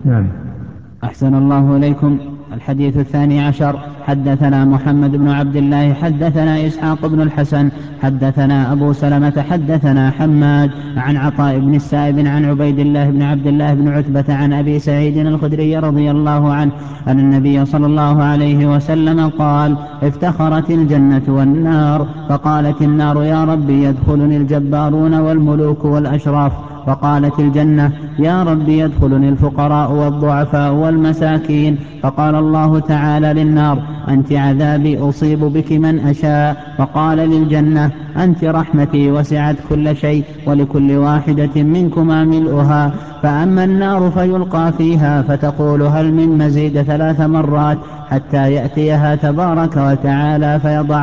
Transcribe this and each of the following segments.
نعم. أحسن الله إليكم. الحديث 12. حدثنا محمد بن عبد الله حدثنا إسحاق بن الحسن حدثنا أبو سلمة حدثنا حماد عن عطاء بن السائب عن عبيد الله بن عبد الله بن عتبة عن أبي سعيد الخدري رضي الله عنه أن النبي صلى الله عليه وسلم قال: افتخرت الجنة والنار، فقالت النار: يا رب يدخلني الجبارون والملوك والأشراف. فقالت الجنة: يا رب يدخلني الفقراء والضعفاء والمساكين. فقال الله تعالى للنار: أنت عذابي أصيب بك من أشاء. فقال للجنة: أنت رحمتي وسعت كل شيء، ولكل واحدة منكما ملؤها. فأما النار فيلقى فيها فتقول: هل من مزيد 3 مرات، حتى يأتيها تبارك وتعالى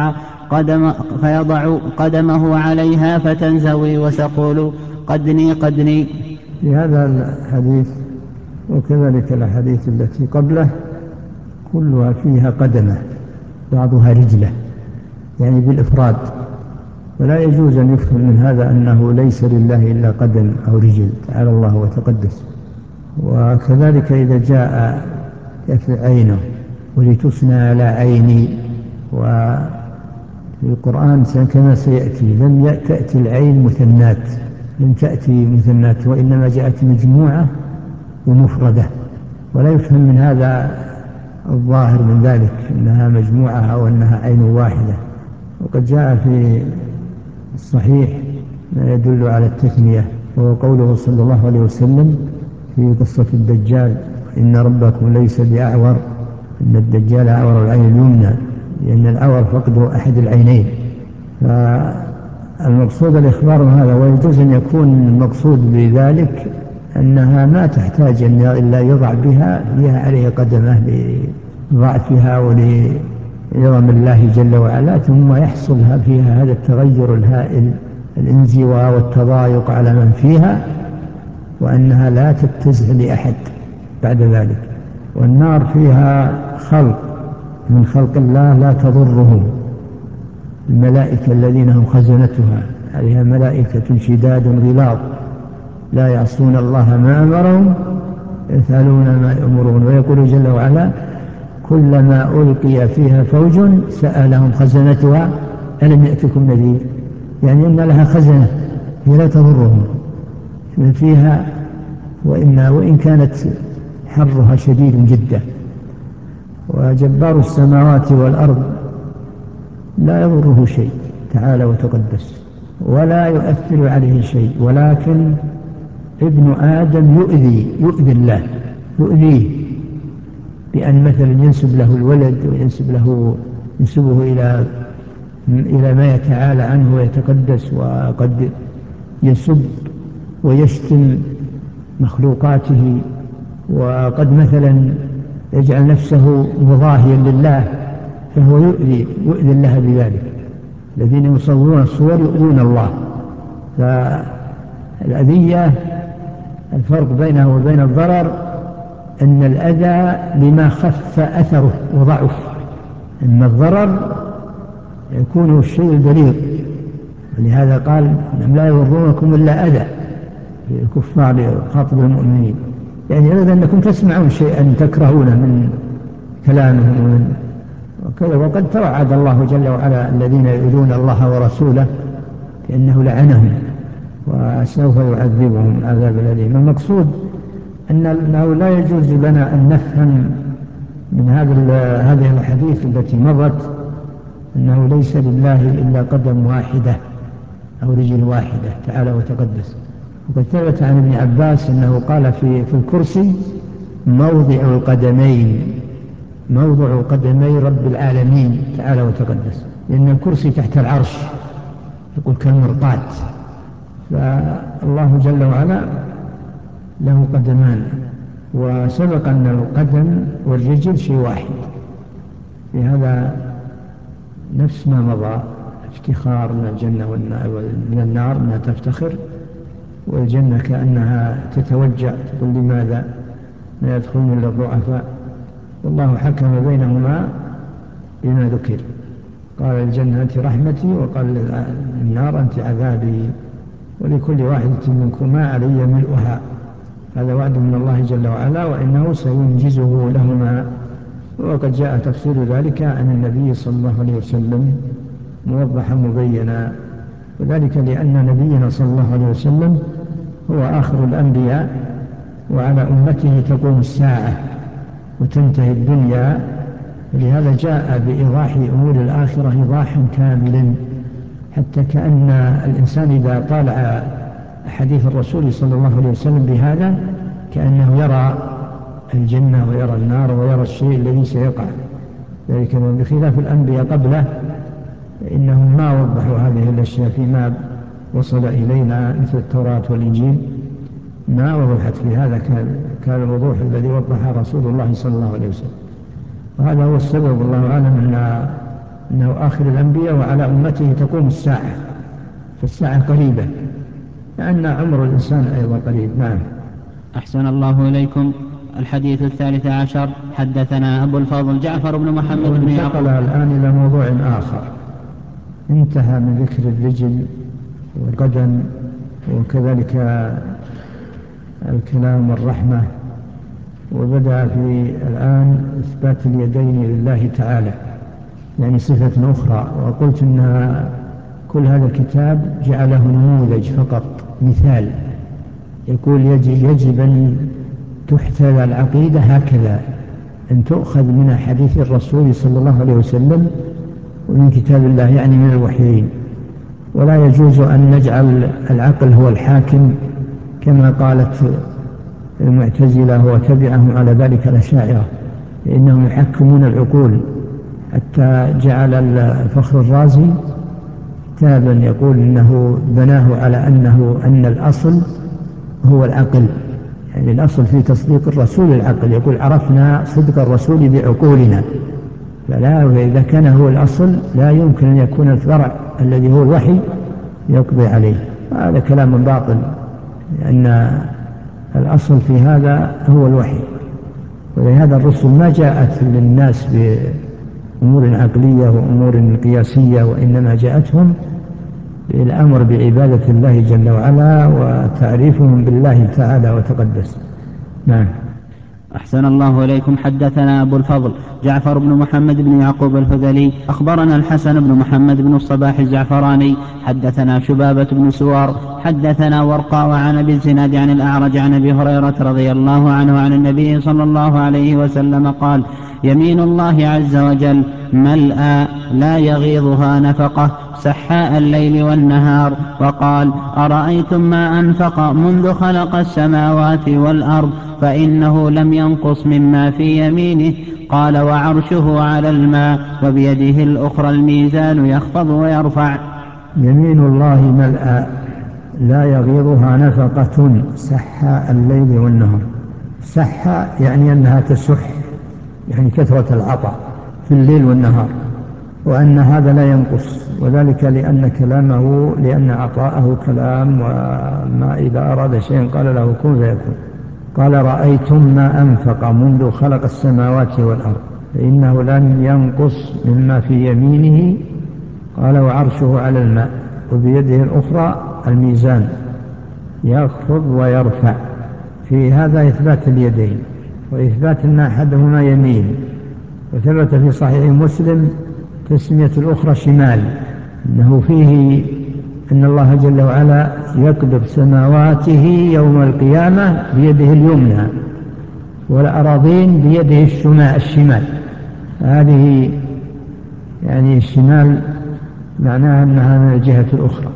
فيضع قدمه عليها فتنزوي وتقول: قدني قدني. في هذا الحديث وكذلك الأحاديث التي قبله كلها فيها قدمه، بعضها رجله، يعني بالإفراد، ولا يجوز أن يفهم من هذا أنه ليس لله إلا قدم أو رجل، تعالى الله وتقدس. وكذلك إذا جاء في عينه ولتصنع على عيني، وفي القرآن كما سيأتي لم تأتي العين مثنات، لم تأتي مثنات، وإنما جاءت مجموعة ومفردة، ولا يفهم من هذا الظاهر من ذلك أنها مجموعة أو أنها عين واحدة. وقد جاء في الصحيح ما يدل على التثنية، وهو قوله صلى الله عليه وسلم في قصة الدجال: إن ربكم ليس بأعور، إن الدجال أعور العين اليمنى، لأن الأعور فقد أحد العينين. فالمقصود الإخبار هذا، ويجوز أن يكون المقصود بذلك أنها ما تحتاج إلا يضع بها عليه قدمه لضعفها ولعظم الله جل وعلا، ثم يحصل فيها هذا التغير الهائل، الانزواء والتضايق على من فيها، وأنها لا تتزع لأحد بعد ذلك. والنار فيها خلق من خلق الله لا تضرهم، الملائكة الذين هم خزنتها، عليها ملائكة شداد غلاظ لا يعصون الله ما أمرهم يفعلون ما يأمرون. ويقول جل وعلا: كلما ألقي فيها فوج سألهم خزنتها ألم يأتكم نذير، يعني أن لها خزنة هي لا تضرهم فيها، وإن كانت حرها شديد جدا. وجبار السماوات والأرض لا يضره شيء تعالى وتقدس، ولا يؤثر عليه شيء، ولكن ابن آدم يؤذي الله، يؤذيه بأن مثلا ينسب له الولد، ينسبه إلى ما يتعالى عنه ويتقدس، وقد يسب ويشتم مخلوقاته، وقد مثلا يجعل نفسه مضاهيا لله، فهو يؤذي الله بذلك. الذين يصورون الصور يؤذون الله. فالأذية الفرق بينه وبين الضرر أن الأذى لما خف أثره وضعف، أما الضرر يكون الشيء البليغ. ولهذا قال: لا يضرونكم إلا أذى، الكفار يخاطب المؤمنين، يعني أذى أنكم تسمعون شيئا تكرهونه من كلامهم وكذا. وقد توعد الله جل وعلا الذين يؤذون الله ورسوله بأنه لعنهم وسوف يعذبهم عذاب أليم. المقصود أنه لا يجوز لنا أن نفهم من هذه الحديث التي مضت أنه ليس لله إلا قدم واحدة أو رجل واحدة تعالى وتقدس. وقد ثبت عن ابن عباس أنه قال في الكرسي: موضع قدمي رب العالمين تعالى وتقدس، لأن الكرسي تحت العرش، يقول كالمرقاة. فالله جل وعلا له قدمان، وسبق أن القدم والرجل شيء واحد. لهذا نفس ما مضى افتخار من الجنة من النار أنها تفتخر، والجنة كأنها تتوجع تقول: لماذا لا يدخلون إلا الضعفاء؟ والله حكم بينهما بما ذكر، قال الجنة: أنت رحمتي، وقال النار: أنت عذابي، ولكل واحدة منكما علي ملؤها. هذا وعد من الله جل وعلا، وإنه سينجزه لهما. وقد جاء تفسير ذلك عن النبي صلى الله عليه وسلم موضحا مبينا، وذلك لأن نبينا صلى الله عليه وسلم هو آخر الأنبياء، وعلى أمته تقوم الساعة وتنتهي الدنيا، ولهذا جاء بإيضاح أمور الآخرة إيضاحا كاملا، حتى كأن الإنسان إذا طالع حديث الرسول صلى الله عليه وسلم بهذا كأنه يرى الجنة ويرى النار ويرى الشيء الذي سيقع. ذلك بخلاف الأنبياء قبله إنهم ما وضحوا هذه الأشياء فيما وصل إلينا مثل التوراة والإنجيل، ما وضحت في هذا كان الوضوح الذي وضح رسول الله صلى الله عليه وسلم. وهذا هو السبب والله أعلم أنه آخر الأنبياء وعلى أمته تقوم الساعة، فالساعة قريبة لأن عمر الإنسان أيضا قريب. نعم. أحسن الله إليكم. الحديث 13 حدثنا أبو الفضل جعفر بن محمد بن يعقوب. انتقل الآن إلى موضوع آخر، انتهى من ذكر الرجل والقدم وكذلك الكلام والرحمة، وبدأ في الآن إثبات اليدين لله تعالى، يعني صفة أخرى. وقلت أن كل هذا الكتاب جعله نموذج فقط، مثال، يقول يجب أن تحتذى العقيدة هكذا، أن تؤخذ من حديث الرسول صلى الله عليه وسلم ومن كتاب الله، يعني من الوحيين، ولا يجوز أن نجعل العقل هو الحاكم كما قالت المعتزلة وتبعهم على ذلك الأشاعرة، إنهم يحكمون العقول، حتى جعل الفخر الرازي كتابا يقول إنه بناه على أن الأصل هو العقل، يعني الأصل في تصديق الرسول العقل، يقول عرفنا صدق الرسول بعقولنا، فلا، وإذا كان هو الأصل لا يمكن أن يكون الفرع الذي هو الوحي يقضي عليه. هذا كلام باطل، لأن الأصل في هذا هو الوحي، ولهذا الرسل ما جاءت للناس بأمور عقلية وأمور قياسية، وإنما جاءتهم بالأمر بعبادة الله جل وعلا وتعريفهم بالله تعالى وتقدس. نعم. أحسن الله إليكم. حدثنا أبو الفضل جعفر بن محمد بن يعقوب الهذلي أخبرنا الحسن بن محمد بن الصباح الزعفراني حدثنا شبابة بن سوار حدثنا ورقاء عن أبي الزناد عن الأعرج عن أبي هريرة رضي الله عنه عن النبي صلى الله عليه وسلم قال: يمين الله عز وجل ملأى لا يغيضها نفقة سحاء الليل والنهار. وقال: أرأيتم ما أنفق منذ خلق السماوات والأرض فإنه لم ينقص مما في يمينه. قال: وعرشه على الماء وبيده الأخرى الميزان يخفض ويرفع. يمين الله ملأى لا يغيضها نفقة سحاء الليل والنهار. سحاء يعني أنها تسح، يعني كثرة العطاء في الليل والنهار، وأن هذا لا ينقص، وذلك لأن عطاءه كلام، وما إذا أراد شيئا قال له كن فيكون. قال: رأيتم ما أنفق منذ خلق السماوات والأرض فإنه لم ينقص مما في يمينه. قال: وعرشه على الماء وبيده الأخرى الميزان يخفض ويرفع. في هذا إثبات اليدين وإثبات أن أحدهما يمين. وثبت في صحيح مسلم تسمية الأخرى شمال، إنه فيه أن الله جل وعلا يقبض سماواته يوم القيامة بيده اليمنى والأراضين بيده الشمال. هذه يعني الشمال معناها أنها من الجهة الأخرى.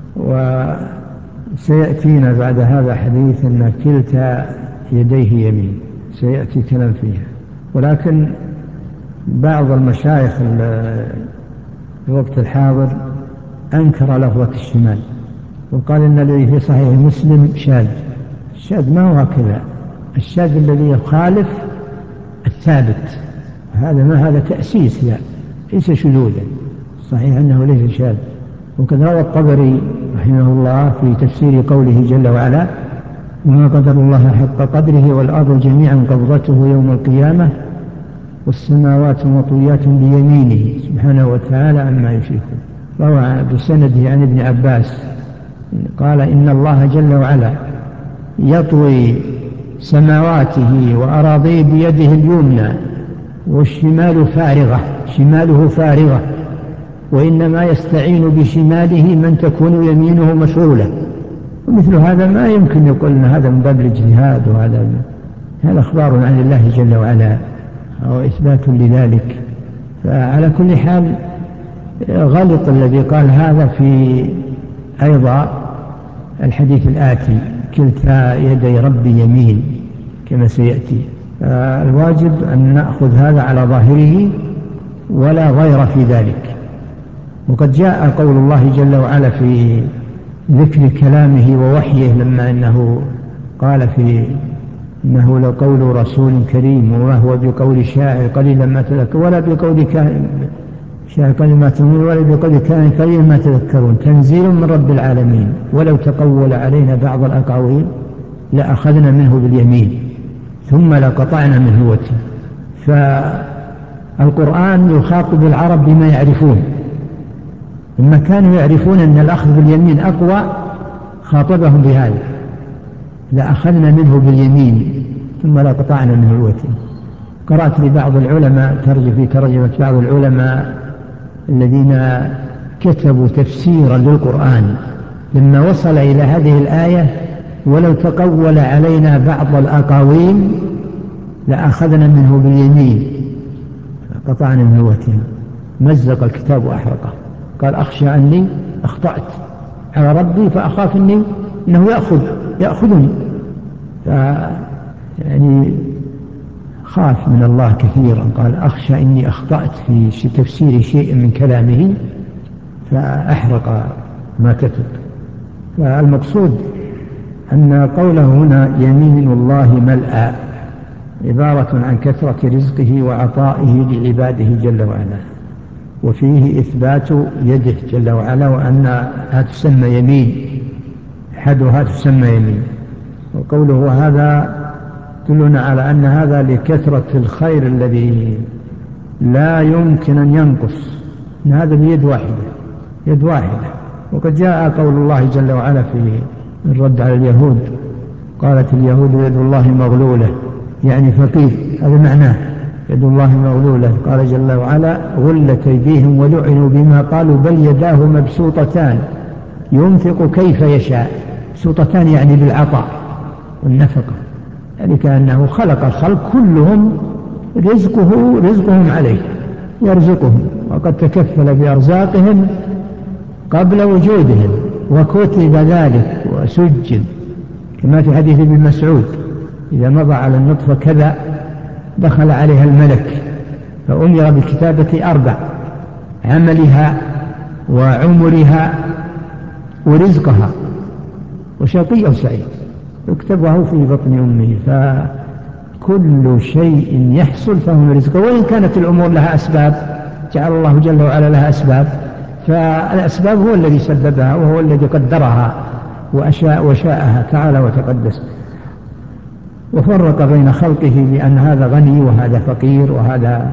وسيأتينا بعد هذا حديث أن كلتا يديه يمين، سيأتي كلام فيها. ولكن بعض المشايخ في الوقت الحاضر أنكر لفظة الشمال، وقال إن الذي في صحيح مسلم شاذ. الشاذ ما هو كذا، الشاذ الذي يخالف الثابت، هذا تأسيس، ليس شذوذا، صحيح أنه ليس شاذ. وقد روى الطبري رحمه الله في تفسير قوله جل وعلا: وما قدر الله حق قدره والأرض جميعا قبضته يوم القيامة والسماوات مطويات بيمينه سبحانه وتعالى عما يشركون. روى بسنده عن ابن عباس قال: إن الله جل وعلا يطوي سماواته وأراضيه بيده اليمنى والشمال فارغة، شماله فارغة، وإنما يستعين بشماله من تكون يمينه مشغولة. ومثل هذا ما يمكن يقول أن هذا من باب الاجتهاد، هذا أخبار عن الله جل وعلا وإثبات لذلك. فعلى كل حال غلط الذي قال هذا في أيضا الحديث الآتي: كلتا يدي ربي يمين، كما سيأتي. الواجب أن نأخذ هذا على ظاهره ولا غير في ذلك. وقد جاء قول الله جل وعلا في ذكر كلامه ووحيه، لما أنه قال إنه لقول رسول كريم وما هو بقول شاعر قليلا ما تذكر ولا بقول شاعر قليلا ما تؤمنون ولا بقول كاهن قليلا ما تذكرون، تنزيل من رب العالمين، ولو تقول علينا بعض الأقاويل لأخذنا منه باليمين ثم لقطعنا منه الوتين. فالقرآن يخاطب العرب بما يعرفون، لما كانوا يعرفون أن الأخذ باليمين أقوى خاطبهم بهذا: لأخذنا منه باليمين ثم لقطعنا منه الوتين. قرأت لبعض العلماء في ترجمة بعض العلماء الذين كتبوا تفسيرا للقرآن لما وصل إلى هذه الآية: ولو تقول علينا بعض الأقاويل لأخذنا منه باليمين قطعنا منه الوتين، مزق الكتاب وأحرقه. قال: أخشى أني أخطأت على ربي فأخاف أنه يأخذني. يعني خاف من الله كثيرا. قال: أخشى إني أخطأت في تفسير شيء من كلامه فأحرق ما كتب. فالمقصود أن قوله هنا يمين الله ملأى عبارة عن كثرة رزقه وعطائه لعباده جل وعلا، وفيه إثبات يده جل وعلا وأنها تسمى يمين، أحدها تسمى يمين. وقوله هذا يدلنا على أن هذا لكثرة الخير الذي لا يمكن أن ينقص، أن هذا بيد واحدة، يد واحدة. وقد جاء قول الله جل وعلا في الرد على اليهود: قالت اليهود يد الله مغلولة، يعني فقير، هذا معناه يد الله مغلولة. قال جل وعلا: غلت أيديهم ولعنوا بما قالوا بل يداه مبسوطتان ينفق كيف يشاء. مبسوطتان يعني بالعطاء والنفقة، يعني كأنه خلق الخلق كلهم رزقهم عليه، يرزقهم، وقد تكفل بأرزاقهم قبل وجودهم وكتب ذلك وسجل، كما في حديث ابن مسعود: إذا مضى على النطفة كذا دخل عليها الملك فأمر بكتابة 4: عملها وعمرها ورزقها وشقي أو سعيد، يكتبه في بطن أمه. فكل شيء يحصل فهو من رزقه، وإن كانت الأمور لها أسباب جعل الله جل وعلا لها أسباب، فالأسباب هو الذي سببها وهو الذي قدرها وشاءها تعالى وتقدس، وفرق بين خلقه بأن هذا غني وهذا فقير وهذا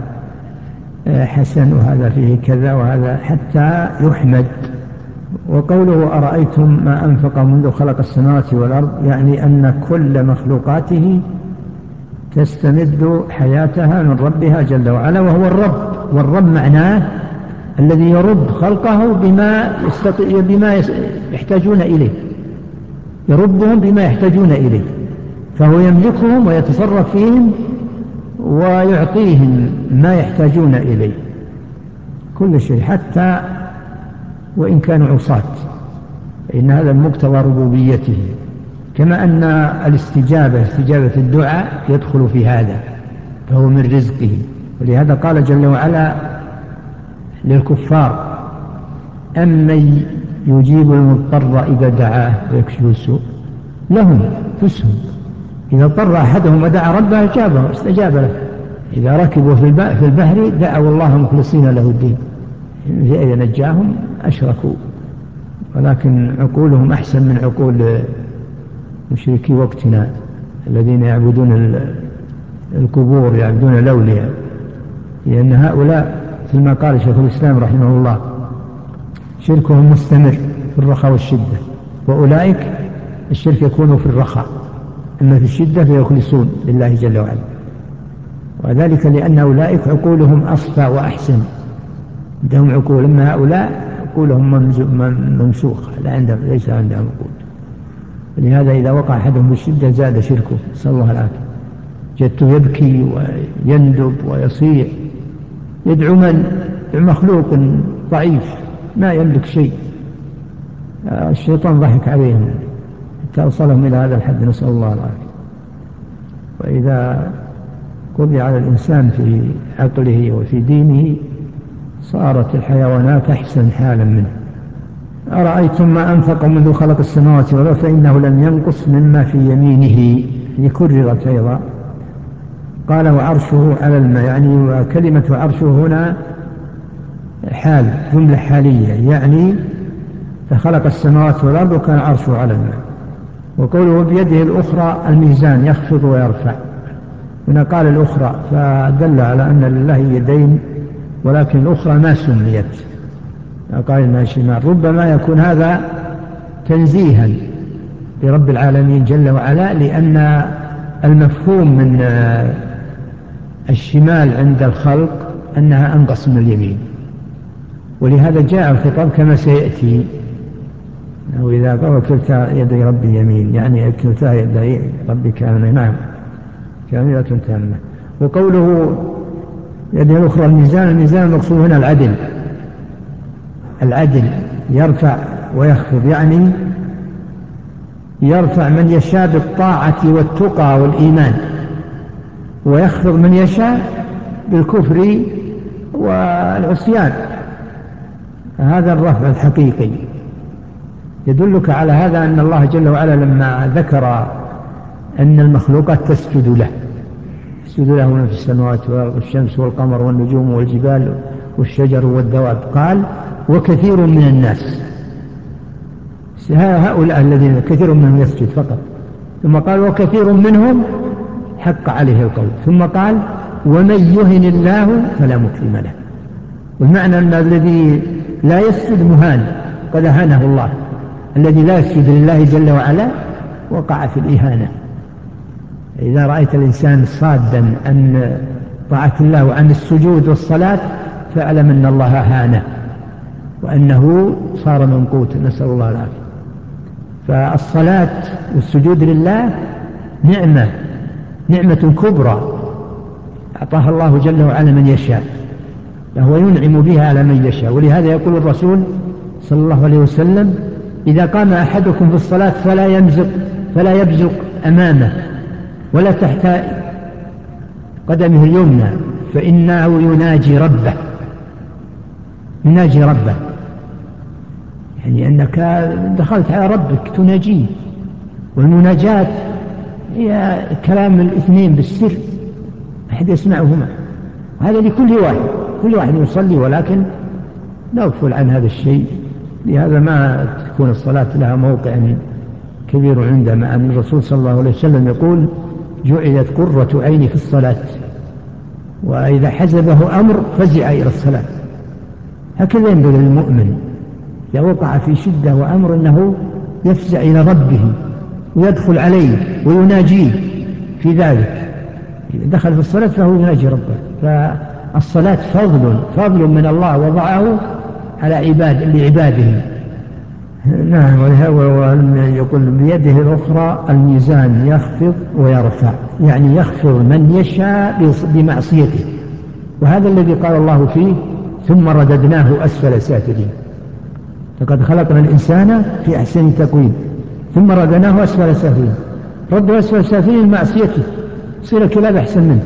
حسن وهذا فيه كذا وهذا، حتى يحمد. وقوله أرأيتم ما أنفق منذ خلق السماوات والأرض، يعني أن كل مخلوقاته تستمد حياتها من ربها جل وعلا، وهو الرب. والرب معناه الذي يرب خلقه بما يحتاجون إليه، يربهم بما يحتاجون إليه، فهو يملكهم ويتصرف فيهم ويعطيهم ما يحتاجون إليه، كل شيء، حتى وإن كانوا عصاة، إن هذا مقتضى ربوبيته. كما أن استجابة الدعاء يدخل في هذا، فهو من رزقه. ولهذا قال جل وعلا للكفار: أمن يجيب المضطر إذا دعاه ويكشف السوء. لهم أنفسهم إذا اضطر أحدهم ودعا ربه استجاب له. إذا ركبوا في البحر دعوا الله مخلصين له الدين، إذا نجاهم أشركوا، ولكن عقولهم أحسن من عقول مشركي وقتنا الذين يعبدون القبور، يعبدون الأولياء. لأن هؤلاء مثل ما قال شيخ الإسلام رحمه الله: شركهم مستمر في الرخاء والشدة، وأولئك الشرك يكون في الرخاء أما في الشدة فيخلصون لله جل وعلا، وذلك لأن أولئك عقولهم أصفى وأحسن، عندهم عقول، أما هؤلاء عقولهم ممسوخة، ليس عندهم عقول. لهذا إذا وقع أحدهم بالشدة زاد شركه، نسأل الله العافية. جدته يبكي ويندب ويصيح، يدعو مخلوق ضعيف ما يملك شيء. الشيطان ضحك عليهم حتى أوصلهم إلى هذا الحد، نسأل الله العافية. وإذا قضي على الإنسان في عقله وفي دينه صارت الحيوانات أحسن حالا منه. أرأيتم ما أنفق منذ خلق السماوات والأرض فإنه لم ينقص مما في يمينه. كررت أيضا. قال وعرشه على الماء، يعني وكلمة عرشه هنا حال، جملة حالية، يعني فخلق السماوات والأرض وكان عرشه على الماء. وقوله بيده الأخرى الميزان يخفض ويرفع، هنا قال الأخرى فدل على أن لله يدين، ولكن الأخرى ما سميت، قال إنها شمال. ربما يكون هذا تنزيها لرب العالمين جل وعلا، لأن المفهوم من الشمال عند الخلق أنها أنقص من اليمين، ولهذا جاء الخطاب كما سيأتي، وإذا قال كلتا يدي ربي يمين، يعني كلتا يدي ربي كاملة، نعم كاملة تامة. وقوله يده الأخرى الميزان، الميزان المقصود هنا العدل، العدل يرفع ويخفض، يعني يرفع من يشاء بالطاعة والتقى والإيمان، ويخفض من يشاء بالكفر والعصيان. هذا الرفع الحقيقي يدلك على هذا أن الله جل وعلا لما ذكر أن المخلوقات تسجد له، يسجد له من في السماوات والشمس والقمر والنجوم والجبال والشجر والدواب، قال وكثير من الناس، هؤلاء الذين كثير منهم يسجد فقط، ثم قال وكثير منهم حق عليه القول، ثم قال ومن يهن الله فلا مكرم له. والمعنى أن الذي لا يسجد مهان، قد أهانه الله. الذي لا يسجد لله جل وعلا وقع في الإهانة. إذا رأيت الإنسان صادا عن طاعة الله وعن السجود والصلاة فاعلم أن الله هانه وأنه صار منقوتا، نسأل الله العافية. فالصلاة والسجود لله نعمة كبرى أعطاها الله جل وعلا من يشاء، فهو ينعم بها على من يشاء. ولهذا يقول الرسول صلى الله عليه وسلم إذا قام أحدكم في الصلاة فلا يبزق أمامه ولا تحت قدمه اليمنى، فإنه يناجي ربه، يعني أنك دخلت على ربك تناجيه. والمناجاة هي كلام الاثنين بالسر، أحد يسمعهما، وهذا لكل واحد، كل واحد يصلي، ولكن نغفل عن هذا الشيء. لهذا ما تكون الصلاة لها موقع كبير عنده، مع أن الرسول صلى الله عليه وسلم يقول جعلت قرة عيني في الصلاة، وإذا حزبه أمر فزع إلى الصلاة. هكذا ينبغي للمؤمن إذا وقع في شدة وأمر أنه يفزع إلى ربه ويدخل عليه ويناجيه في ذلك. إذا دخل في الصلاة فهو يناجي ربه. فالصلاة فضل من الله وضعه على لعباده. نعم. يقول بيده الأخرى الميزان يخفض ويرفع، يعني يخفض من يشاء بمعصيته، وهذا الذي قال الله فيه ثم رددناه أسفل سافلين. لقد خلقنا الإنسان في أحسن تقويم ثم رددناه أسفل سافلين. رد أسفل سافلين معصيته، صير كلاب أحسن منه،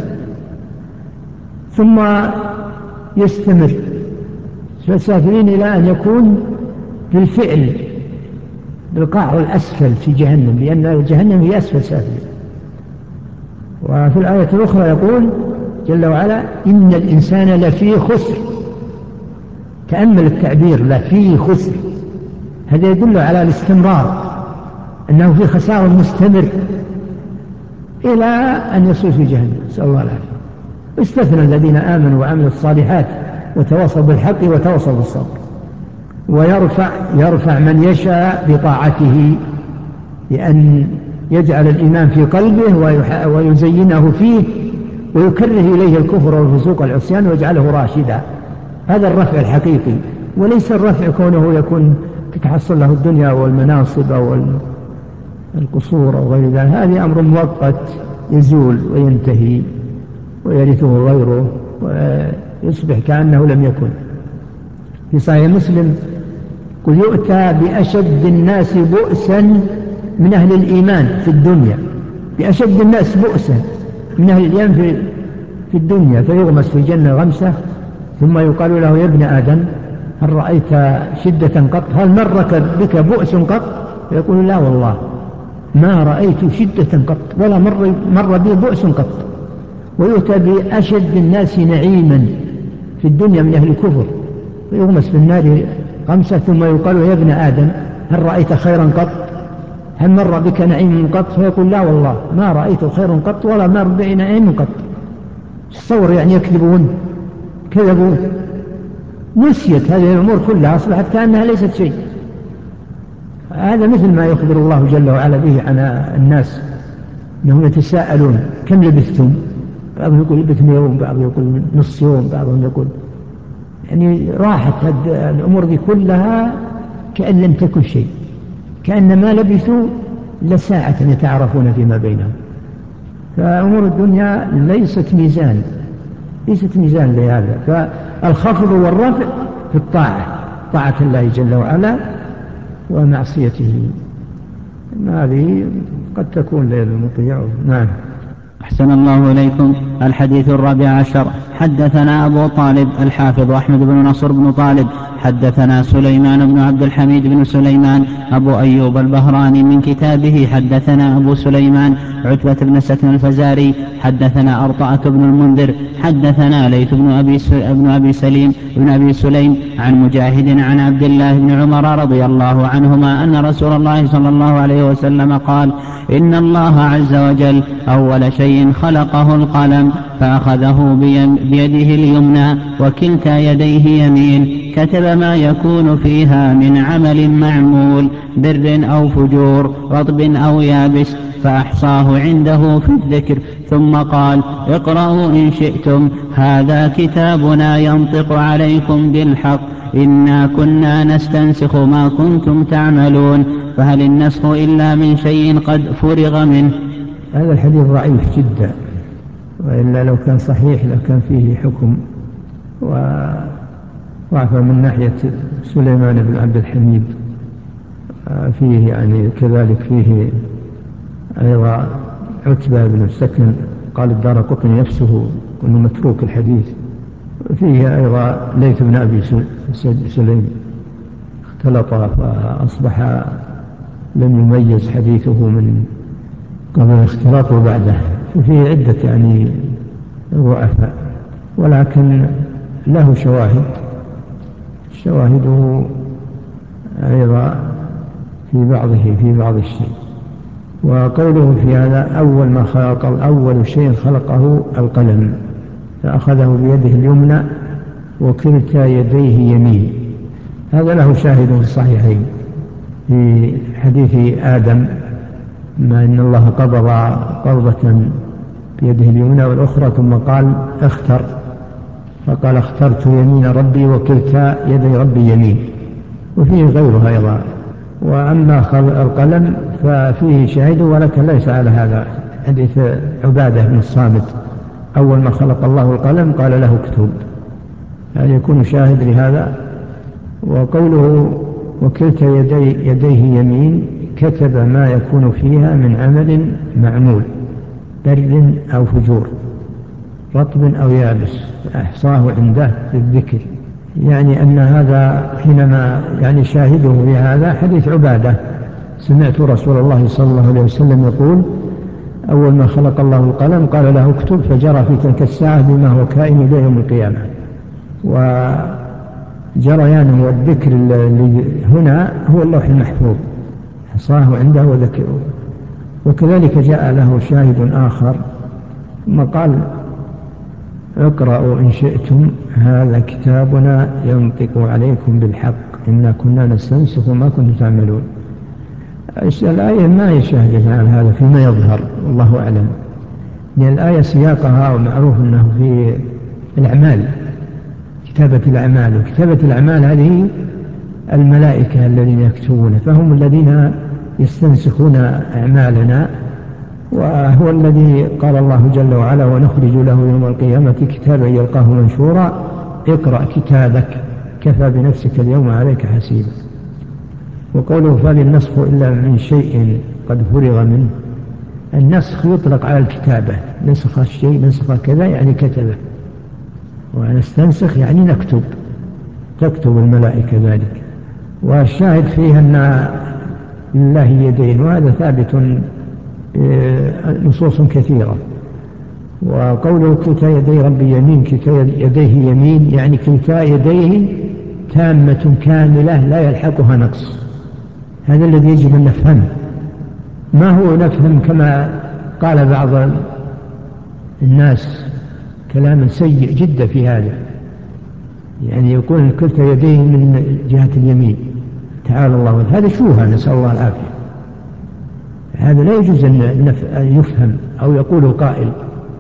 ثم يستمر أسفل سافلين إلى أن يكون بالفعل بالقاع الأسفل في جهنم، لأن جهنم هي أسفل سافلين. وفي الآية الأخرى يقول جل وعلا إن الإنسان لفي خسر. تأمل التعبير لفي خسر، هذا يدل على الاستمرار، أنه في خسار مستمر إلى أن يصير في جهنم، نسأل الله العافية. استثنى الذين آمنوا وعملوا الصالحات وتواصوا بالحق وتواصوا بالصبر. ويرفع من يشاء بطاعته، لأن يجعل الإيمان في قلبه ويزينه فيه ويكره إليه الكفر والفسوق والعصيان ويجعله راشدا. هذا الرفع الحقيقي، وليس الرفع كونه يكون تتحصل له الدنيا والمناصب والقصور أو غير ذلك. هذه أمر مؤقت يزول وينتهي ويرثه غيره ويصبح كأنه لم يكن. في صحيح مسلم قل يؤتى بأشد الناس بؤسا من أهل الإيمان في الدنيا، بأشد الناس بؤسا من أهل الإيمان في الدنيا، فيغمس في الجنة غمسة ثم يقال له يا ابن آدم هل رأيت شدة قط؟ هل مر بك بؤس قط؟ فيقول لا والله ما رأيت شدة قط ولا مر بي بؤس قط. ويؤتى بأشد الناس نعيما في الدنيا من أهل الكفر فيغمس في النار غمسة ثم يقال يا ابن آدم هل رأيت خيرا قط؟ هل مر بك نعيم قط؟ فيقول لا والله ما رأيت خيرا قط ولا مر بي نعيم قط. تصور يعني يكذبون، كذبوا، نسيت هذه الأمور كلها، أصبحت كأنها ليست شيء. هذا مثل ما يخبر الله جل وعلا به عن الناس أنهم يتساءلون كم لبثتم؟ بعضهم يقول لبثنا يوم، بعضهم يقول نصف يوم، بعضهم يقول يعني راحت الأمور دي كلها كأن لم تكن شيء، كأن ما لبثوا لساعة يتعرفون فيما بينهم. فأمور الدنيا ليست ميزان لهذا. فالخفض والرفع في طاعة الله جل وعلا ومعصيته، هذه قد تكون للمطيع. نعم. أحسن الله إليكم. الحديث 14. حدثنا أبو طالب الحافظ أحمد بن نصر بن طالب حدثنا سليمان بن عبد الحميد بن سليمان أبو أيوب البهراني من كتابه حدثنا أبو سليمان عتبة بن سكن الفزاري حدثنا أرطعة بن المنذر حدثنا ليث بن أبي سليم عن مجاهد عن عبد الله بن عمر رضي الله عنهما أن رسول الله صلى الله عليه وسلم قال إن الله عز وجل أول شيء خلقه القلم فأخذه بيده اليمنى وكلتا يديه يمين كتب ما يكون فيها من عمل معمول بر أو فجور رطب أو يابس فأحصاه عنده في الذكر ثم قال اقرأوا إن شئتم هذا كتابنا ينطق عليكم بالحق إنا كنا نستنسخ ما كنتم تعملون فهل النسخ إلا من شيء قد فرغ منه. هذا الحديث ضعيف جدا، وإلا لو كان صحيح لكان فيه حكم وضعف من ناحية سليمان بن عبد الحميد، فيه يعني كذلك فيه أيضا عتبة بن السكن قال الدارقطني نفسه أنه متروك الحديث. فيه أيضا ليث بن أبي سليم اختلط فأصبح لم يميز حديثه من قبل الاختلاط وبعده، وفيه عدة يعني ضعفاء، ولكن له شواهده أيضا في بعض الشيء. وقوله في هذا أول شيء خلقه القلم فأخذه بيده اليمنى وكلتا يديه يمين، هذا له شاهد في الصحيحين في حديث آدم ما إن الله قبض قبضة بيده اليمنى والأخرى ثم قال اختر، فقال اخترت يمين ربي وكلتا يدي ربي يمين، وفيه غيرها أيضا. وأما القلم ففيه شاهد ولكن ليس على هذا حديث عبادة بن الصامت أول ما خلق الله القلم قال له اكتب، هذا يكون شاهد لهذا. وقوله وكلتا يديه يمين كتب ما يكون فيها من عمل معمول بر أو فجور رطب أو يابس أحصاه عنده في الذكر، يعني أن هذا حينما يعني شاهده في هذا حديث عبادة سمعت رسول الله صلى الله عليه وسلم يقول أول ما خلق الله القلم قال له اكتب فجرى في تلك الساعة بما هو كائن إلى يوم القيامة. وجريانه والذكر اللي هنا هو اللوح المحفوظ حصاه عنده وذكره. وكذلك جاء له شاهد آخر ثم قال اقرأوا إن شئتم هذا كتابنا ينطق عليكم بالحق إنا كنا نستنسخ ما كنتم تعملون. الآية ما يشاهد على هذا فيما يظهر، والله أعلم، لأن الآية سياقها ومعروف أنه في الأعمال، كتابة الأعمال، وكتابة الأعمال هذه الملائكة الذين يكتبون، فهم الذين يستنسخون أعمالنا، وهو الذي قال الله جل وعلا: ونخرج له يوم القيامة كتابا يلقاه منشورا اقرأ كتابك كفى بنفسك اليوم عليك حسيبا. وقوله فهل النسخ إلا من شيء قد فرغ منه، النسخ يطلق على الكتابة، نسخ الشيء نسخ كذا يعني كتبه، ونستنسخ يعني نكتب، تكتب الملائكة ذلك. والشاهد فيه أن لله يدين، وهذا ثابت نصوص كثيرة. وقوله كلتا يدي ربي يمين، كلتا يديه يمين يعني كلتا يديه تامة كاملة لا يلحقها نقص، هذا الذي يجب أن نفهمه، ما هو نفهم كما قال بعض الناس كلاما سيء جدا في هذا، يعني يقول كلتا يديه من جهة اليمين، تعالى الله، هذا شوها، نسأل الله العافية، هذا لا يجوز أن يفهم أو يقول قائل.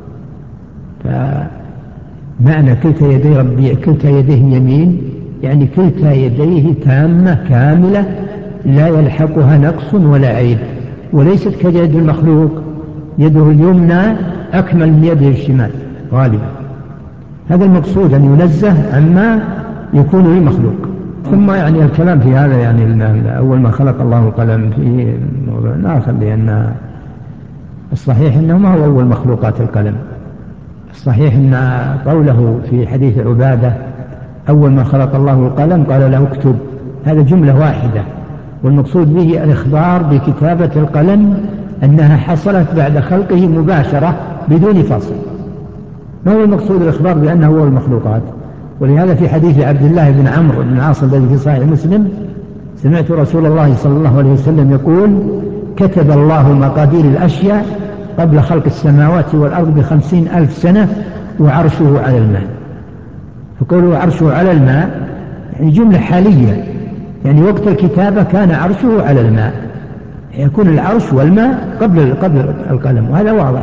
فمعنى كلتا يدي ربي كلتا يديه يمين يعني كلتا يديه تامة كاملة لا يلحقها نقص ولا عيب، وليست كيد المخلوق، يده اليمنى أكمل من يده الشمال غالبا، هذا المقصود أن ينزه عما يكون للمخلوق. ثم يعني الكلام في هذا يعني أول ما خلق الله القلم في موضوع آخر، لأن الصحيح أنه ما هو أول مخلوقات القلم، الصحيح أن قوله في حديث عبادة أول ما خلق الله القلم قال له اكتب، هذا جملة واحدة، والمقصود به الإخبار بكتابة القلم أنها حصلت بعد خلقه مباشرة بدون فصل، ما هو المقصود الإخبار بأنه هو المخلوقات. ولهذا في حديث عبد الله بن عمرو بن العاص الذي في صحيح مسلم: سمعت رسول الله صلى الله عليه وسلم يقول: كتب الله مقادير الأشياء قبل خلق السماوات والأرض ب50,000 سنة وعرشه على الماء. فقوله عرشه على الماء يعني جملة حالية، يعني وقت الكتابة كان عرشه على الماء، يكون العرش والماء قبل القلم، وهذا واضح.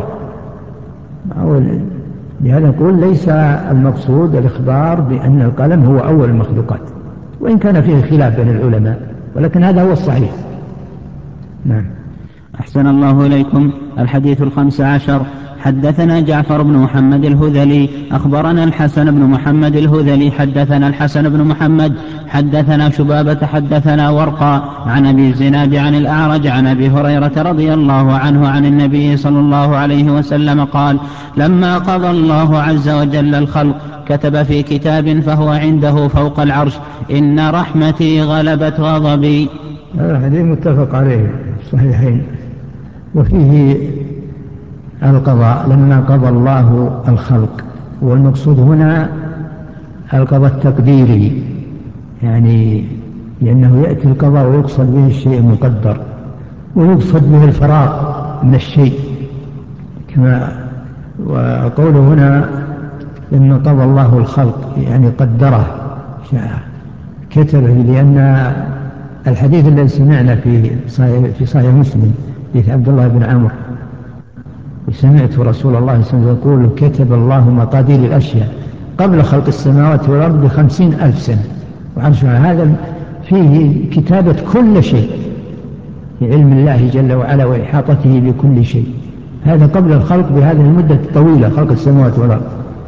لهذا نقول ليس المقصود الإخبار بأن القلم هو أول المخلوقات، وإن كان فيه خلاف بين العلماء، ولكن هذا هو الصحيح. نعم. أحسن الله إليكم. الحديث 15. حدثنا جعفر بن محمد الهذلي أخبرنا الحسن بن محمد الهذلي حدثنا الحسن بن محمد حدثنا شبابة حدثنا ورقا عن أبي الزناد عن الأعرج عن أبي هريرة رضي الله عنه عن النبي صلى الله عليه وسلم قال: لما قضى الله عز وجل الخلق كتب في كتاب فهو عنده فوق العرش: إن رحمتي غلبت غضبي. هذا حديث متفق عليه في الصحيحين، وفيه القضاء لما قضى الله الخلق، والمقصود هنا القضاء التقديري، يعني لأنه يأتي القضاء ويقصد به الشيء المقدر، ويقصد به الفراغ من الشيء، كما وقوله هنا لما قضى الله الخلق يعني قدره كتبه، لأن الحديث الذي سمعنا في صحيح مسلم حديث عبد الله بن عمرو: سمعت رسول الله صلى الله عليه وسلم يقول: كتب الله مقادير الأشياء قبل خلق السماوات والأرض ب50,000 سنة وعرشها، هذا فيه كتابة كل شيء في علم الله جل وعلا وإحاطته بكل شيء، هذا قبل الخلق بهذه المدة الطويلة، خلق السماوات والأرض.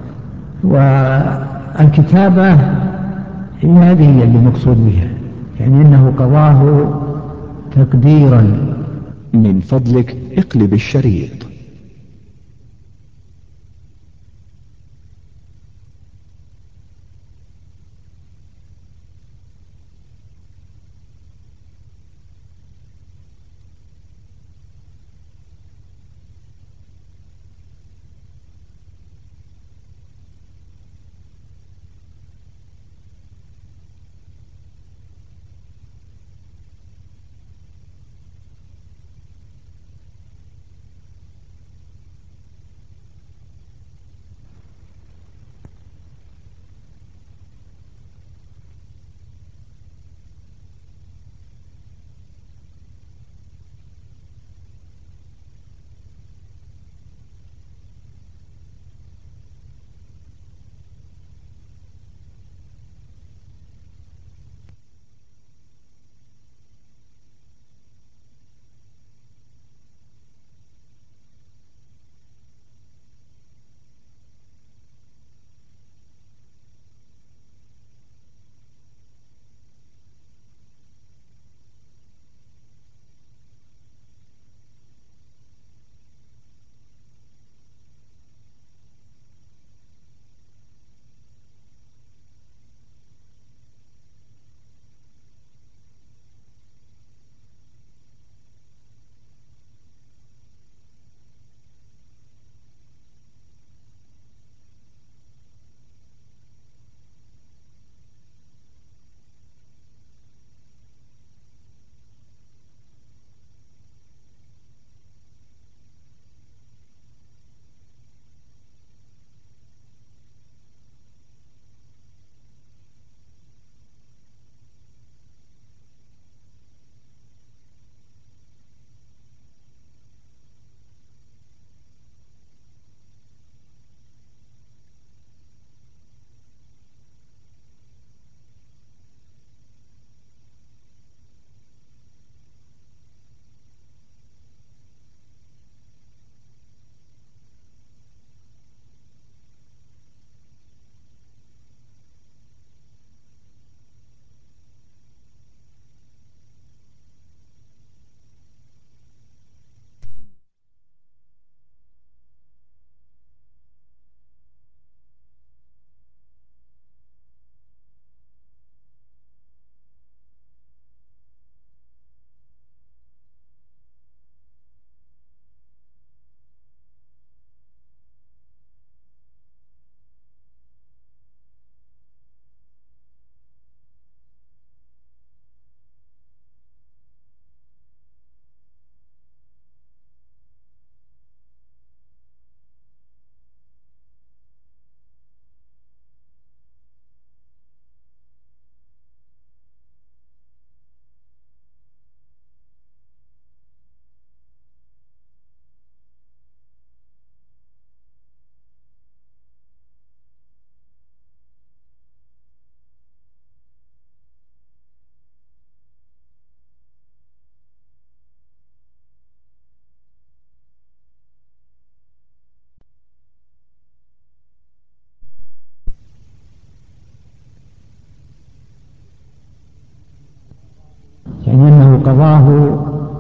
والكتابة هذه اللي مقصود بها، يعني إنه قضاه تقديرا. من فضلك اقلب الشريط. قضاه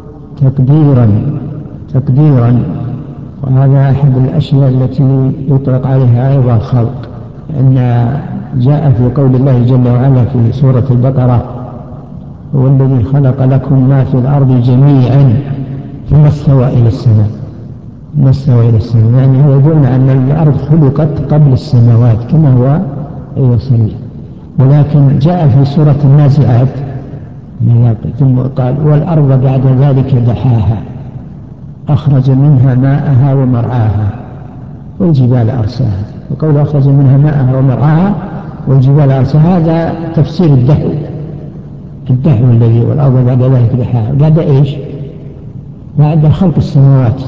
تقديرا، وهذا أحد الأشياء التي يطلق عليها أيضا خلق، لأن جاء في قول الله جل وعلا في سورة البقرة: هو الذي خلق لكم ما في الأرض جميعا ثم استوى إلى السماء. يعني هو يدل أن الأرض خلقت قبل السماوات كما هو صريح. ولكن جاء في سورة النازعات ثم قال: والأرض بعد ذلك دحاها أخرج منها ماءها ومرعاها والجبال أرساها. وقول أخرج منها ماءها ومرعاها والجبال أرساها هذا تفسير الدحو الذي والأرض بعد ذلك دحاها. بعد إيش؟ بعد خلق السماوات.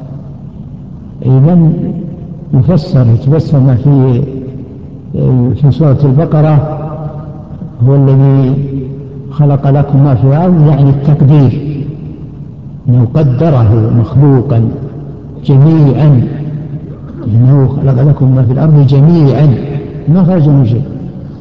إذن يتفسر ما في سورة البقرة: هو الذي خلق لكم ما في الأرض، يعني التقدير، أنه قدره مخلوقا جميعا، إنه خلق لكم ما في الأرض جميعا ما خرج من شيء.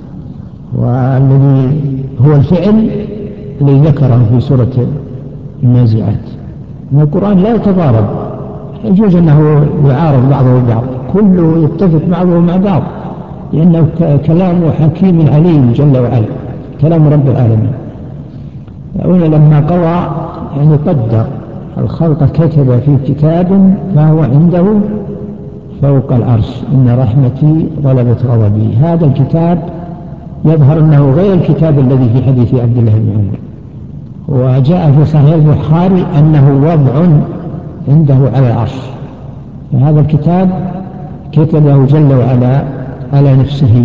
والذي هو الفعل الذي ذكره في سورة النازعات. إن القرآن لا يتضارب، يجوز أنه يعارض بعضه البعض، كله يتفق بعضه مع بعض، لأنه كلام حكيم عليم جل وعلا، كلام رب العالمين. هنا لما قضى يعني قدر الخلق، كتب في كتاب فهو عنده فوق العرش: إن رحمتي غلبت غضبي. هذا الكتاب يظهر أنه غير الكتاب الذي في حديث عبد الله بن عمر. وجاء في صحيح البخاري أنه وضع عنده على العرش. فهذا الكتاب كتبه جل وعلا على نفسه،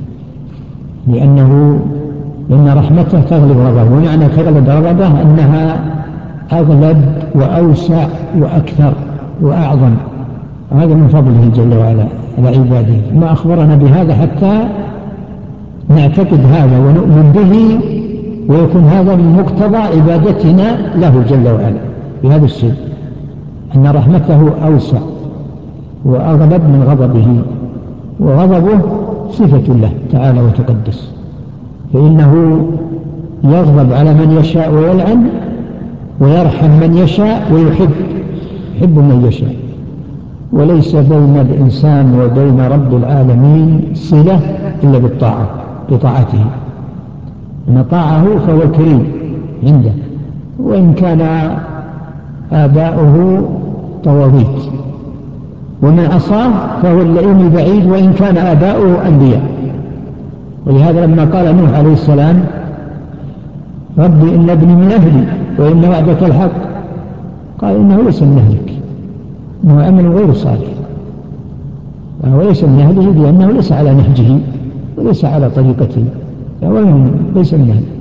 لأن رحمته تغلب غضبه. ومعنى تغلب غضبه أنها أغلب وأوسع وأكثر وأعظم. هذا من فضله جل وعلا على عباده، ما أخبرنا بهذا حتى نعتقد هذا ونؤمن به، ويكون هذا من مقتضى عبادتنا له جل وعلا بهذا الشيء، أن رحمته أوسع وأغلب من غضبه. وغضبه صفة له تعالى وتقدس، فإنه يغضب على من يشاء ويلعن، ويرحم من يشاء ويحب من يشاء. وليس بين الإنسان وبين رب العالمين صلة إلا بطاعته. إن طاعه فهو الكريم عنده، وإن كان آباؤه طواغيت. ومن عصاه فهو اللئيم البعيد وإن كان آباؤه أنبياء. ولهذا لما قال نوح عليه السلام: ربي إن ابني من أهلي وإن وعدك الحق، قال: إنه ليس من أهلك، إنه عمل غير صالح، وهو ليس من أهله لأنه ليس على نهجه وليس على طريقته، فهو ليس من أهله.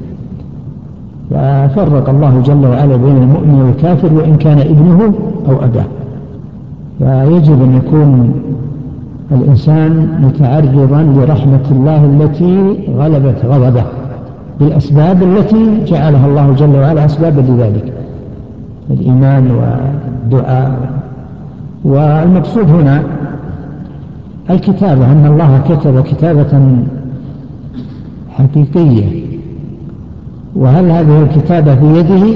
ففرق الله جل وعلا بين المؤمن والكافر وإن كان ابنه أو أباه. فيجب أن يكون الإنسان متعرضا لرحمة الله التي غلبت غضبه بالأسباب التي جعلها الله جل وعلا أسبابا لذلك، الإيمان والدعاء. والمقصود هنا الكتابة، أن الله كتب كتابة حقيقية. وهل هذه الكتابة في يده؟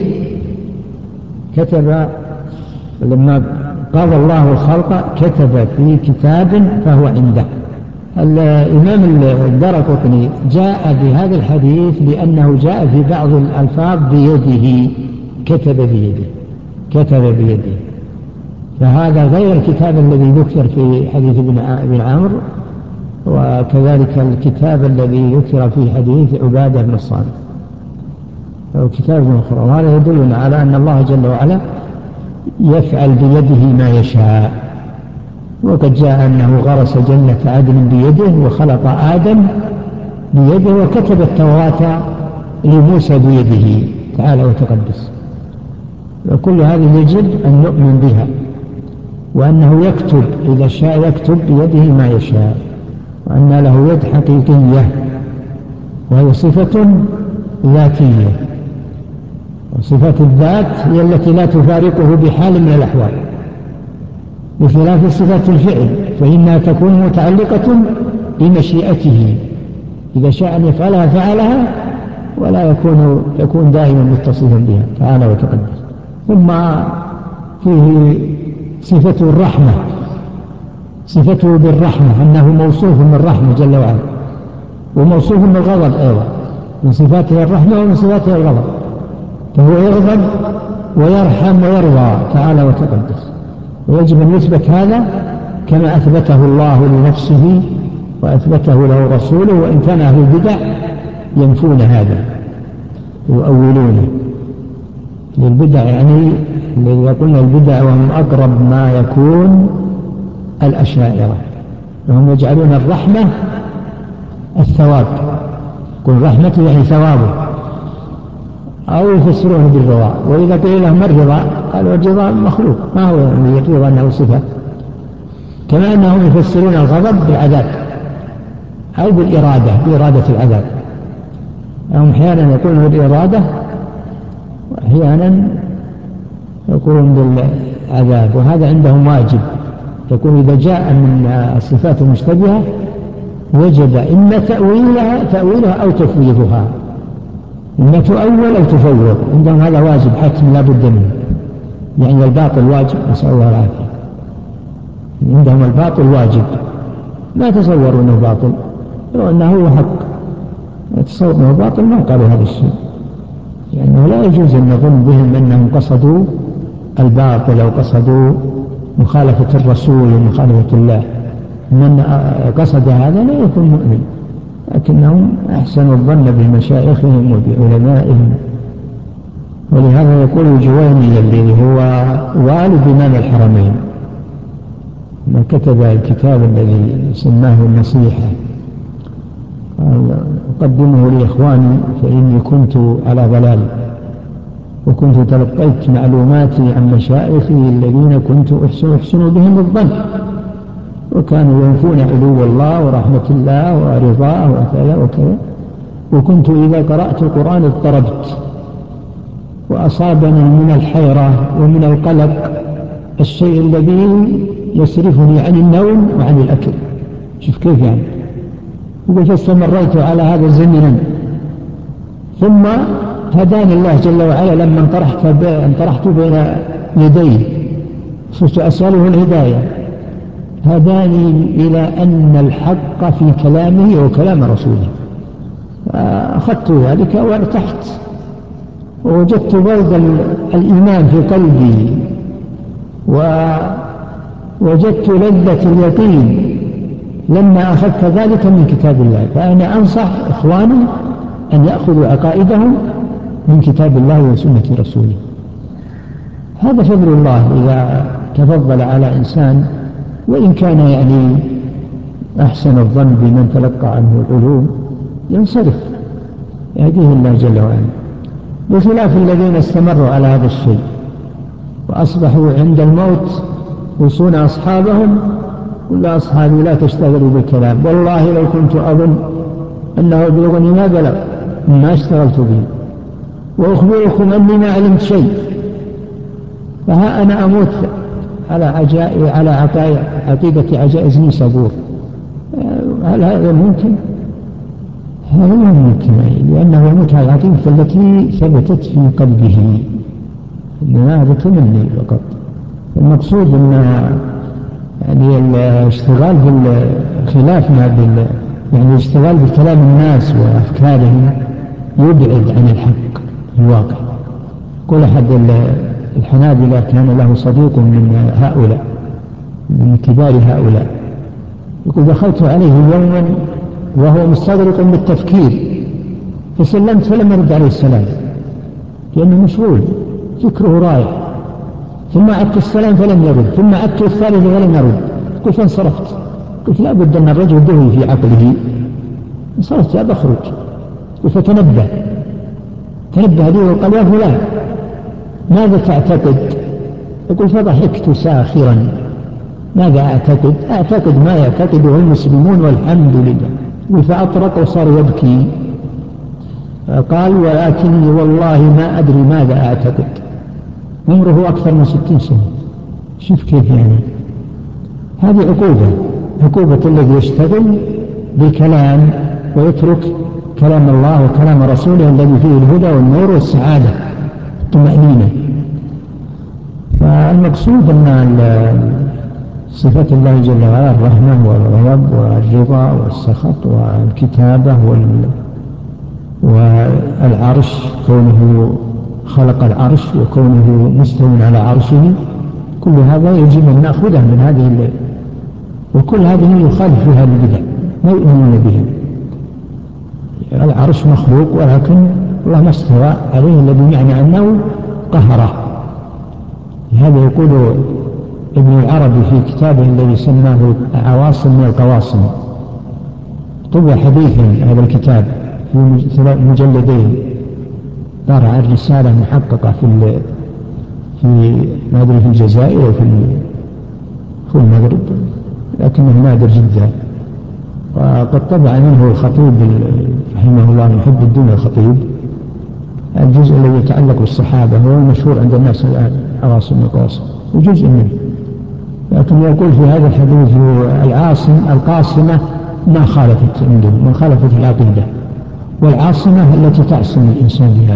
كتب لما قضى الله الخلق كتب في كتاب فهو عنده. الإمام الدارقطني جاء بهذا الحديث لأنه جاء في بعض الألفاظ بيده، كتب بيده، فهذا غير الكتاب الذي ذكر في حديث ابن عمرو، وكذلك الكتاب الذي ذكر في حديث عبادة بن الصامت، أو كتاب أخرى. وهذا يدلنا على أن الله جل وعلا يفعل بيده ما يشاء. وقد جاء أنه غرس جنة عدن بيده، وخلق آدم بيده، وكتب التوراة لموسى بيده تعالى وتقدس. وكل هذه يجب أن نؤمن بها، وأنه يكتب إذا شاء يكتب بيده ما يشاء، وأن له يد حقيقية وهي صفة ذاتية. وصفة الذات هي التي لا تفارقه بحال من الأحوال، بخلاف صفة الفعل فإنها تكون متعلقة بمشيئته، إذا شاء أن يفعلها فعلها، ولا يكون دائما متصفا بها تعالى وتقدس. ثم فيه صفته الرحمة، صفته بالرحمة، أنه موصوف بالرحمة جل وعلا، وموصوف بالغضب أيضا، من صفاته الرحمة ومن صفاته الغضب، فهو يغضب ويرحم ويرضى تعالى وتقدس، ويجب أن يثبت هذا كما أثبته الله لنفسه وأثبته له رسوله، وإن كان أهل البدع ينفون هذا يؤولونه للبدع، يعني الذي يقولون البدع وهم أقرب ما يكون الأشاعرة، وهم يجعلون الرحمة الثواب، يقول رحمته يعني ثوابه، أو يفسرونه بالرضا، وإذا قيل لهم الرضا قالوا الرضا مخلوق، ما هو يعني الرضا أنه صفة، كما أنهم يفسرون الغضب بالعذاب أو بإرادة العذاب، هم أحيانا يقولون بالإرادة وأحيانا يقولون بالعذاب، وهذا عندهم واجب، يقول إذا جاء من الصفات المشتبهة وجب إما تأويلها أو تفويضها، إما تؤول أو تفوض، عندهم هذا واجب حتم لا بد منه، يعني الباطل واجب، نسأل الله العافية، عندهم الباطل واجب، ما تصوروا أنه باطل، لو أنه هو حق، يتصور أنه باطل ما قالوا هذا الشيء، لأنه لا يجوز أن نظن بهم أنهم قصدوا الباطل أو قصدوا مخالفة الرسول ومخالفة الله، من قصد هذا لا يكون مؤمن، لكنهم أحسنوا الظن بمشايخهم وبعلمائهم. ولهذا يقول الجويني الذي هو والد إمام الحرمين ما كتب الكتاب الذي سماه النصيحة، قال أقدمه لإخواني فإني كنت على ضلال، وكنت تلقيت معلوماتي عن مشايخي الذين كنت أحسن بهم الظن، وكانوا ينفون علو الله ورحمة الله ورضاه وكذا وكذا، وكنت إذا قرأت القرآن اضطربت، وأصابني من الحيرة ومن القلق الشيء الذي يصرفني عن النوم وعن الأكل. شوف كيف يعني، يقول فاستمريت على هذا زمنا، ثم هداني الله جل وعلا لما انطرحت بين يديه صرت أسأله الهداية، هداني إلى أن الحق في كلامه وكلام رسوله، أخذت ذلك وارتحت، ووجدت برد الإيمان في قلبي، ووجدت لذة اليقين لما أخذت ذلك من كتاب الله. فأنا أنصح إخواني أن يأخذوا عقائدهم من كتاب الله وسنة رسوله، هذا فضل الله إذا تفضل على إنسان، وإن كان يعني أحسن الظن بمن تلقى عنه العلوم ينصرف، يهديه الله جل وعلا، بخلاف الذين استمروا على هذا الشيء وأصبحوا عند الموت يوصون أصحابهم، قل أصحابي لا تشتغلوا بالكلام، والله لو كنت أظن أنه يبلغني ما بلغ ما اشتغلت به، وأخبركم أني ما علمت شيء، فها أنا أموت على عقيدة عجائز نيسابور. هل هذا ممكن؟ هذا لا يمكن، لأنه يموت على العقيدة التي ثبتت في قلبه، إنما هذا تمني فقط. المقصود أن يعني الاشتغال بالخلاف يعني الاشتغال بكلام الناس وأفكارهم يبعد عن الحق الواقع. كل أحد الحنابلة كان له صديق من هؤلاء، من كبار هؤلاء، يقول دخلت عليه يوما وهو مستغرق بالتفكير، فسلمت فلم يرد عليه السلام لأنه مشغول فكره رايح، ثم عدت السلام فلم يرد، ثم عدت الثالث فلم يرد، قلت فانصرفت، قلت لا بد أن الرجل دهي في عقله، انصرفت يا بخرج، فتنبه لي وقال يا فلان ماذا تعتقد؟ يقول فضحكت ساخرا، ماذا أعتقد ما يعتقده المسلمون والحمد لله. فأطرق وصار يبكي، قال ولكني والله ما أدري ماذا أعتقد، عمره أكثر من 60 سنة. شوف كيف يعني، هذه عقوبة الذي يشتغل بالكلام ويترك كلام الله وكلام رسوله الذي فيه الهدى والنور والسعادة الطمأنينة. فالمقصود أن صفة الله جل وعلا الرحمة والغضب والرضا والسخط والكتابة والعرش، كونه خلق العرش وكونه مستوٍ على عرشه، كل هذا يجب أن نأخذه من هذه وكل هذه يخالف فيها البدع لا يؤمنون به. العرش مخلوق ولكن الله ما استوى عليه، الذي معنى أنه قهره. هذا يقول ابن العربي في كتابه الذي سماه عواصم من القواصم، طبع حديثا هذا الكتاب في مجلدين، طارع الرسالة محققة في ما أدري في الجزائر وفي المغرب، لكنه نادر جدا. وقد طبع منه الخطيب رحمه الله محب الدين الخطيب الجزء الذي يتعلق بالصحابة، هو المشهور عند الناس الآن عواصم القواصم، وجزء منه. لكن يقول في هذا الحديث القاصمة ما خالفت عندهم، ما خالفت العقيدة، والعاصمة التي تعصم الإنسان بها.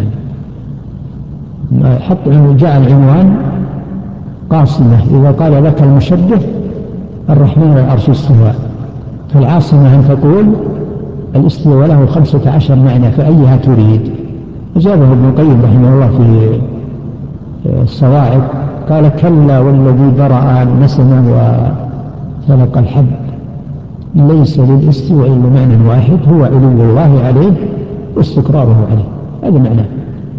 حط جاء العنوان قاصمة، إذا قال لك المشبه الرحمن على العرش استوى، فالعاصمة أن تقول الاستواء له 15 معنى فأيها تريد. أجابه ابن القيم رحمه الله في الصواعق قال كلا والذي برأ النسمة وفلق الحب ليس للاستواء إلا معنى واحد، هو علو الله عليه واستقراره عليه. هذا معناه.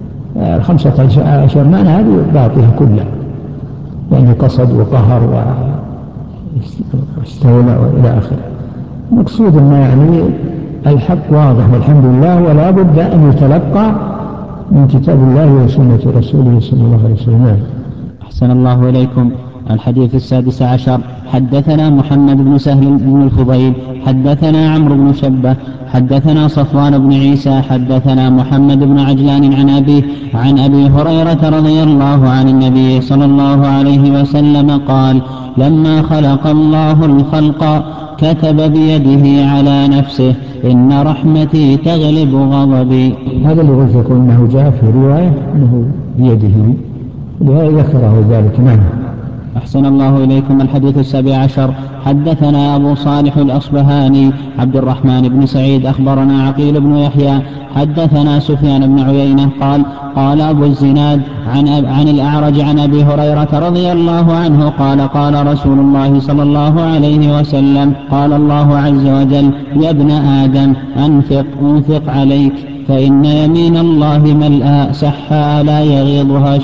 15 معنى هذه باطلة كلها، يعني قصد وقهر واستولى وإلى آخره. مقصود أن يعني الحق واضح والحمد لله، ولا بد أن يتلقى من كتاب الله وسنة رسوله صلى الله عليه وسلم. أحسن الله إليكم. الحديث 16 حدثنا محمد بن سهل بن الفضيل حدثنا عمرو بن شبة حدثنا صفوان بن عيسى حدثنا محمد بن عجلان عن أبيه عن أبي هريرة رضي الله عن النبي صلى الله عليه وسلم قال لما خلق الله الخلق كتب بيده على نفسه إن رحمتي تغلب غضبي. هذا اللي قلت لكم أنه جاء في رواية أنه بيده، ذكره ذلك. نعم. أحسن الله إليكم. الحديث 17 حدثنا أبو صالح الأصبهاني عبد الرحمن بن سعيد أخبرنا عقيل بن يحيى حدثنا سفيان بن عيينة قال أبو الزناد عن الأعرج عن أبي هريرة رضي الله عنه قال رسول الله صلى الله عليه وسلم قال الله عز وجل يا ابن آدم أنفق عليك فإن يمين الله ملأى سحاء لا يغيضها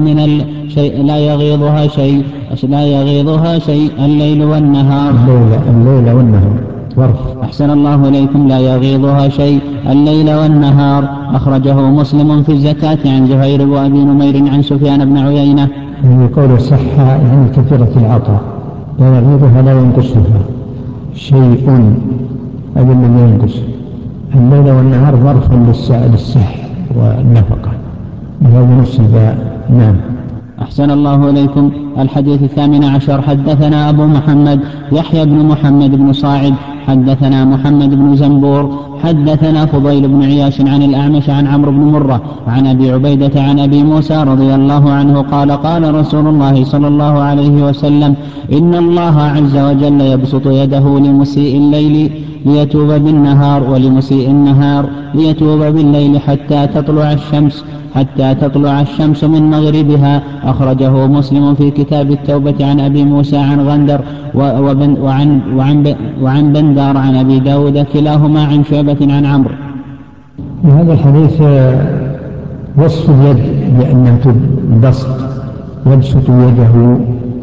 شيء الليل والنهار. الليل والنهار ظرف. أحسن الله إليكم. لا يغيضها شيء الليل والنهار. أخرجه مسلم في الزكاة عن زهير وأبي نمير عن سفيان بن عيينة. يعني قول صحة يعني كثيرة العطاء، لا يغيضها لا ينقصها شيء، هذا الذي ينقص. الليل والنهار ظرف للسح والنفقة، بهذا نصب. نعم. أحسن الله إليكم. الحديث 18 حدثنا أبو محمد يحيى بن محمد بن صاعد حدثنا محمد بن زنبور حدثنا فضيل بن عياش عن الأعمش عن عمرو بن مرة عن أبي عبيدة عن أبي موسى رضي الله عنه قال رسول الله صلى الله عليه وسلم إن الله عز وجل يبسط يده لمسيء الليل ليتوب بالنهار ولمسيء النهار ليتوب بالليل حتى تطلع الشمس من مغربها. أخرجه مسلم في كتاب التوبة عن أبي موسى عن غندر وعن بندار عن أبي داود كلاهما عن شعبة عن عمرو. هذا الحديث وصف اليد بأنها تبسط، يبسط يده،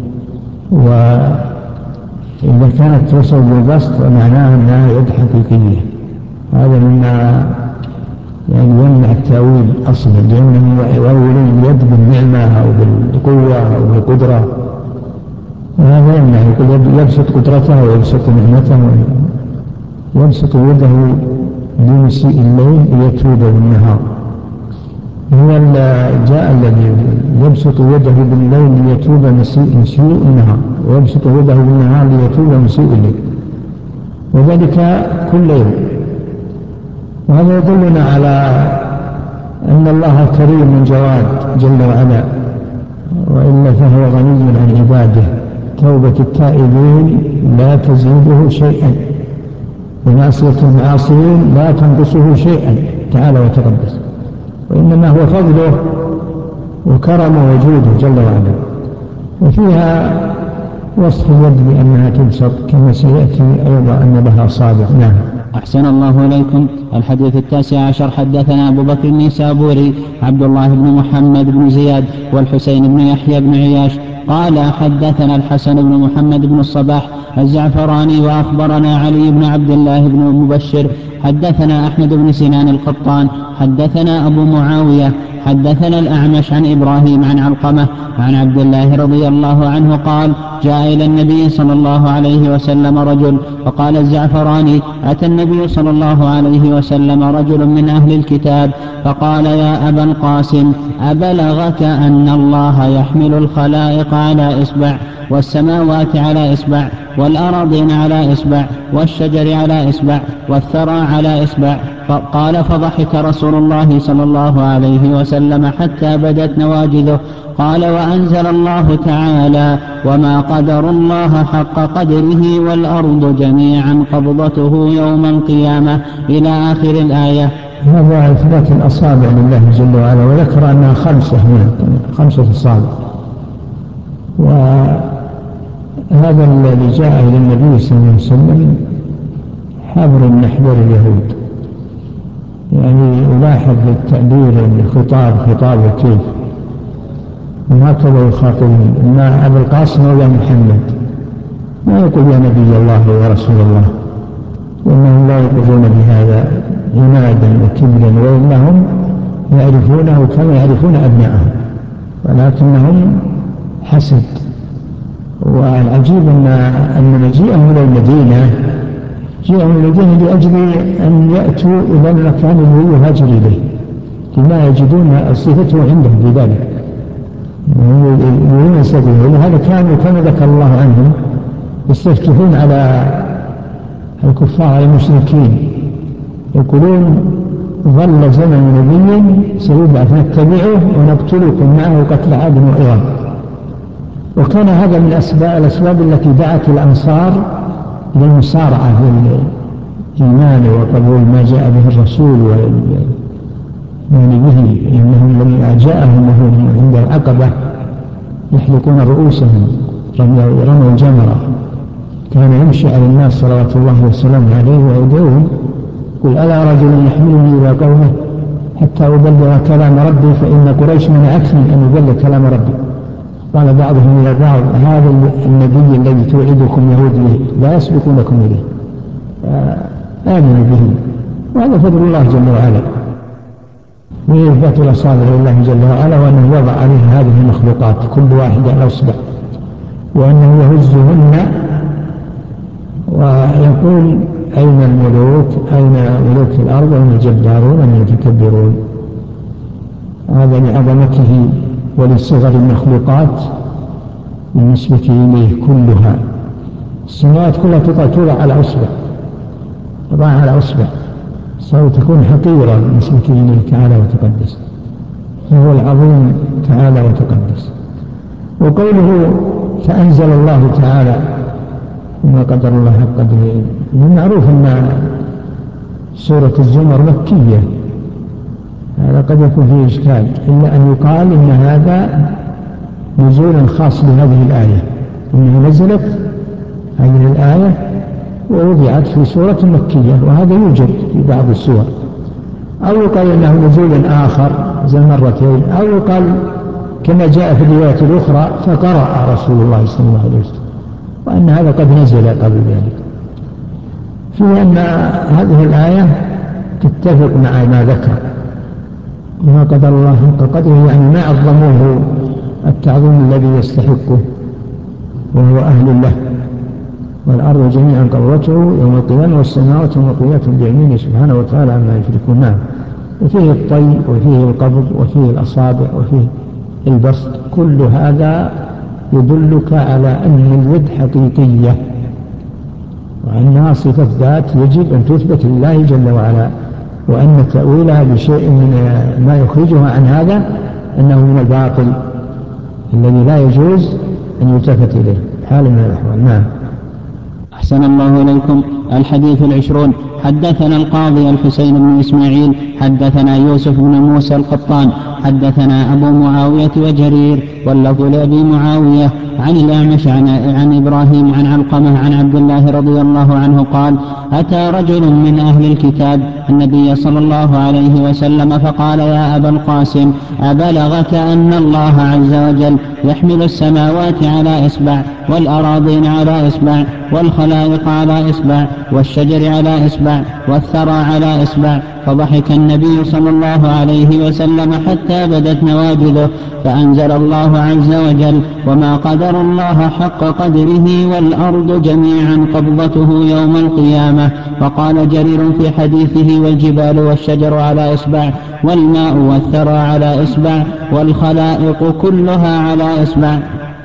وإذا كانت توصل بالبسط معناها أنها يد حقيقية. هذا مما يعني يمنع التأويل أصلا، لأنهم يؤولون اليد بالنعمة أو بالقوة أو بالقدرة، وهذا يمنع. يقول يبسط قدرته ويبسط نعمته، يبسط يده لمسيء الليل ليتوب بالنهار. هو جاء الذي يبسط يده بالليل ليتوب مسيء النهار، ويبسط يده بالنهار ليتوب مسيء الليل، وذلك كل يوم. وهذا يدلنا على أن الله كريم جواد جل وعلا، وإلا فهو غني عن عباده. توبة التائبين لا تزيده شيئا، ومعصية المعاصين لا تنقصه شيئا تعالى وتقدس، وإنما هو فضله وكرمه وجوده جل وعلا. وفيها وصف اليد بأنها تبسط كما سيأتي أيضا أن لها أصابع. نعم. أحسن الله إليكم. الحديث 19 حدثنا أبو بكر النيسابوري عبد الله بن محمد بن زياد والحسين بن يحيى بن عياش قال حدثنا الحسن بن محمد بن الصباح الزعفراني وأخبرنا علي بن عبد الله بن مبشر حدثنا أحمد بن سنان القطان حدثنا أبو معاوية حدثنا الأعمش عن إبراهيم عن علقمة عن عبد الله رضي الله عنه قال جاء إلى النبي صلى الله عليه وسلم رجل فقال الزعفراني أتى النبي صلى الله عليه وسلم رجل من أهل الكتاب فقال يا أبا القاسم أبلغك أن الله يحمل الخلائق على إصبع والسماوات على إصبع والأراضين على إصبع والشجر على إصبع والثرى على إصبع؟ قال فضحك رسول الله صلى الله عليه وسلم حتى بدت نواجذه. قال وأنزل الله تعالى وما قدر الله حق قدره والأرض جميعا قبضته يوم القيامة إلى آخر الآية. هذا إثبات الأصابع لله جل وعلا، وذكر أنها خمسة أصابع. وهذا الذي جاء إلى النبي صلى الله عليه وسلم حبر من أحبار اليهود، يعني ألاحظ التعبير الخطاب خطابه كيف، وهكذا يخاطبون. أما أبو القاسم ولا محمد ما يقول يا نبي الله ويا رسول الله، وإنهم لا يقولون بهذا عنادا وكبرا، وإنهم يعرفونه كما يعرفون أبنائهم، ولكنهم حسد. والعجيب أن مجيئهم إلى المدينة جاءوا المدينة لأجل أن يأتوا إلى المكان الذي يهاجر إليه، لما يجدون صفته عندهم بذلك يريدون سبيله. ولهذا كانوا كما ذكر الله عنهم يستفتحون على الكفار على المشركين، يقولون ظل زمن نبي سيبعث نتبعه ونقتلكم معه قتل عاد وإرم. وكان هذا من الأسباب التي دعت الأنصار للمسارعة في الإيمان وقبول ما جاء به الرسول ومن به، إنهم لما جاءهم وهم عند العقبة يحلقون رؤوسهم رموا الجمرة، كان يمشي على الناس صلوات الله وسلامه عليه ويدعوهم قل ألا رجل يحملني إلى قومه حتى أبلغ كلام ربي فإن قريش منعتني أن أبلغ كلام ربي. قال بعضهم إلى بعض هذا النبي الذي توعدكم يهود به لا يسبقونكم إليه، آمنوا به. وهذا فضل الله جل وعلا، وإثبات الأصابع لله جل وعلا، وأنه وضع عليها هذه المخلوقات كل واحدة على إصبع، وأنه يهزهن ويقول أين الملوك، أين ملوك الأرض، أين الجبارون، أين المتكبرون. هذا لعظمته ولصغر المخلوقات بالنسبة إليه كلها. السماوات كلها توضع على أصبع، وضعها على أصبع سوف تكون حقيرة بالنسبة إليه تعالى وتقدس، فهو العظيم تعالى وتقدس. وقوله فأنزل الله تعالى وما قدر الله حق قدره، من معروف أن سورة الزمر مكية، هذا قد يكون فيه إشكال، إلا أن يقال إن هذا نزول خاص بهذه الآية، إنها نزلت هذه الآية ووضعت في سورة مكية، وهذا يوجد في بعض السور. أو يقال إنه نزول آخر زي مرتين، أو يقال كما جاء في الرواية الأخرى فقرأ رسول الله صلى الله عليه وسلم، وأن هذا قد نزل قبل ذلك. في أن هذه الآية تتفق مع ما ذكر، وما قدر الله حق قدره، يعني ما عظموه التعظيم الذي يستحقه وهو أهل له. والأرض جميعا قبضته يوم القيامة والسماوات مطويات بيمينه سبحانه وتعالى عما يشركون. نعم. وفيه الطي وفيه القبض وفيه الأصابع وفيه البسط، كل هذا يدلك على أن اليد حقيقية وأنها صفة ذات يجب أن تثبت لله جل وعلا، وأن تأويلها بشيء من ما يخرجها عن هذا أنه من الباطل الذي لا يجوز أن يلتفت إليه حال من الأحوال. نعم. أحسن الله إليكم. الحديث 20. حدثنا القاضي الحسين بن إسماعيل حدثنا يوسف بن موسى القطان حدثنا أبو معاوية وجرير واللفظ لأبي معاوية عن الأعمش عن إبراهيم عن علقمة عن عبد الله رضي الله عنه قال: أتى رجل من أهل الكتاب النبي صلى الله عليه وسلم فقال: يا أبا القاسم، أبلغك أن الله عز وجل يحمل السماوات على إصبع والأراضين على إصبع والخلائق على إصبع والشجر على إصبع والثرى على إصبع؟ فضحك النبي صلى الله عليه وسلم حتى بدت نواجذه، فأنزل الله عز وجل: وما قدر الله حق قدره والأرض جميعا قبضته يوم القيامة. وقال جرير في حديثه: والجبال والشجر على إصبع والماء والثرى على إصبع والخلائق كلها على إصبع.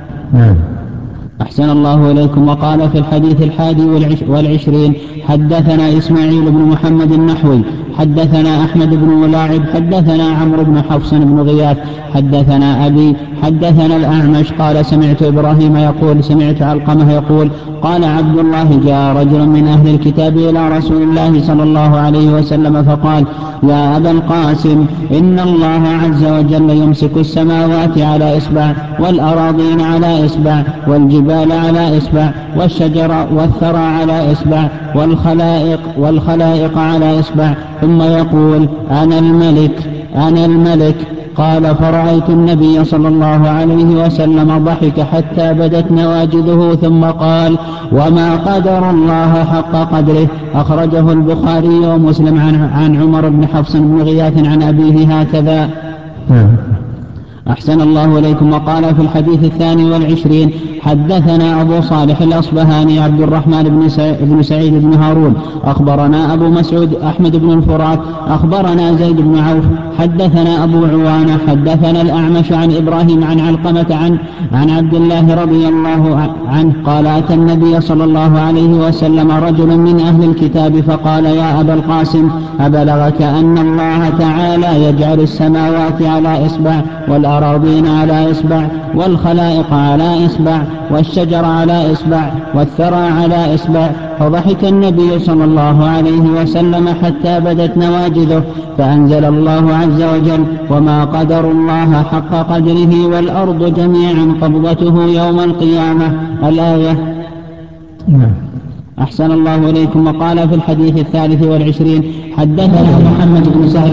أحسن الله إليكم. وقال في الحديث 21: حدثنا إسماعيل بن محمد النحوي حدثنا أحمد بن ملاعب حدثنا عمرو بن حفص بن غياث حدثنا أبي حدثنا الأعمش قال: سمعت إبراهيم يقول: سمعت علقمة يقول: قال عبد الله: جاء رجل من أهل الكتاب إلى رسول الله صلى الله عليه وسلم فقال: يا أبا القاسم، إن الله عز وجل يمسك السماوات على إصبع والأراضين على إصبع والجبال على إصبع والشجر والثرى على إصبع والخلائق على إصبع، ثم يقول: أنا الملك أنا الملك. قال: فرأيت النبي صلى الله عليه وسلم ضحك حتى بدت نواجذه ثم قال: وما قدر الله حق قدره. أخرجه البخاري ومسلم عن عمر بن حفص بن غياث عن أبيه هكذا. أحسن الله إليكم. وقال في الحديث 22: حدثنا أبو صالح الأصبهاني عبد الرحمن بن سعيد بن هارون أخبرنا أبو مسعود أحمد بن الفرات أخبرنا زيد بن عوف حدثنا أبو عوانة حدثنا الأعمش عن إبراهيم عن علقمة عن عبد الله رضي الله عنه قال: أتى النبي صلى الله عليه وسلم رجل من أهل الكتاب فقال: يا أبا القاسم، أبلغك أن الله تعالى يجعل السماوات على إصبع والأراضين على إصبع والخلائق على إصبع والشجر على إصبع والثرى على إصبع؟ فضحك النبي صلى الله عليه وسلم حتى بدت نواجذه، فأنزل الله عز وجل: وما قدر الله حق قدره والأرض جميعا قبضته يوم القيامة. الآية. أحسن الله إليكم. وقال في الحديث 23: حدثنا محمد بن سهل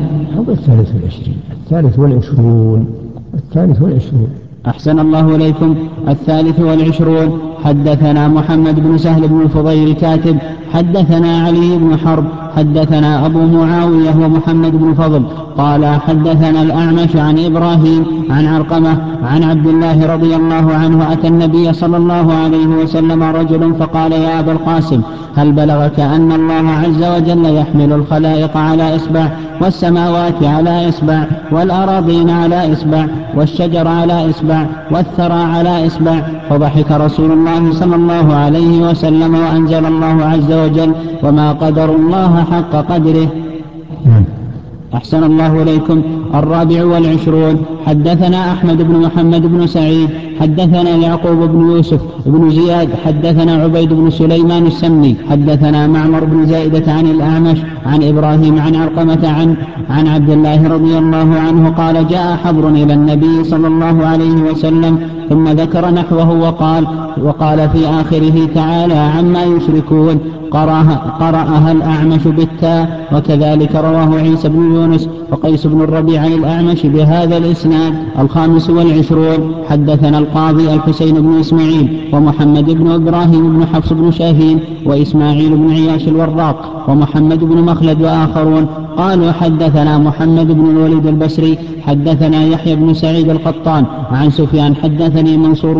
الثالث والعشرون. أحسن الله إليكم. 23: حدثنا محمد بن سهل بن الفضيل الكاتب حدثنا علي بن حرب حدثنا أبو معاوية ومحمد بن فضل قال: حدثنا الأعمش عن إبراهيم عن علقمة عن عبد الله رضي الله عنه: أتى النبي صلى الله عليه وسلم رجل فقال: يا أبا القاسم، هل بلغك أن الله عز وجل يحمل الخلائق على إصبع والسماوات على إصبع والأراضين على إصبع والشجر على إصبع والثرى على إصبع؟ فضحك رسول الله صلى الله عليه وسلم وأنزل الله عز وجل: وما قدر الله حق قدره. أحسن الله إليكم. 24: حدثنا أحمد بن محمد بن سعيد حدثنا يعقوب بن يوسف بن زياد حدثنا عبيد بن سليمان السمي حدثنا معمر بن زائدة عن الأعمش عن إبراهيم عن علقمة عن عبد الله رضي الله عنه قال: جاء حبر إلى النبي صلى الله عليه وسلم ثم ذكر نحوه وقال في آخره تعالى: عما يشركون. قرأها الأعمش بالتاء، وكذلك رواه عيسى بن يونس وقيس بن الربيع عن الأعمش بهذا الإسناد. 25: حدثنا القاضي الحسين بن إسماعيل ومحمد بن إبراهيم بن حفص بن شاهين وإسماعيل بن عياش الوراق ومحمد بن مخلد وآخرون قالوا: حدثنا محمد بن الوليد البصري حدثنا يحيى بن سعيد القطان عن سفيان حدثني منصور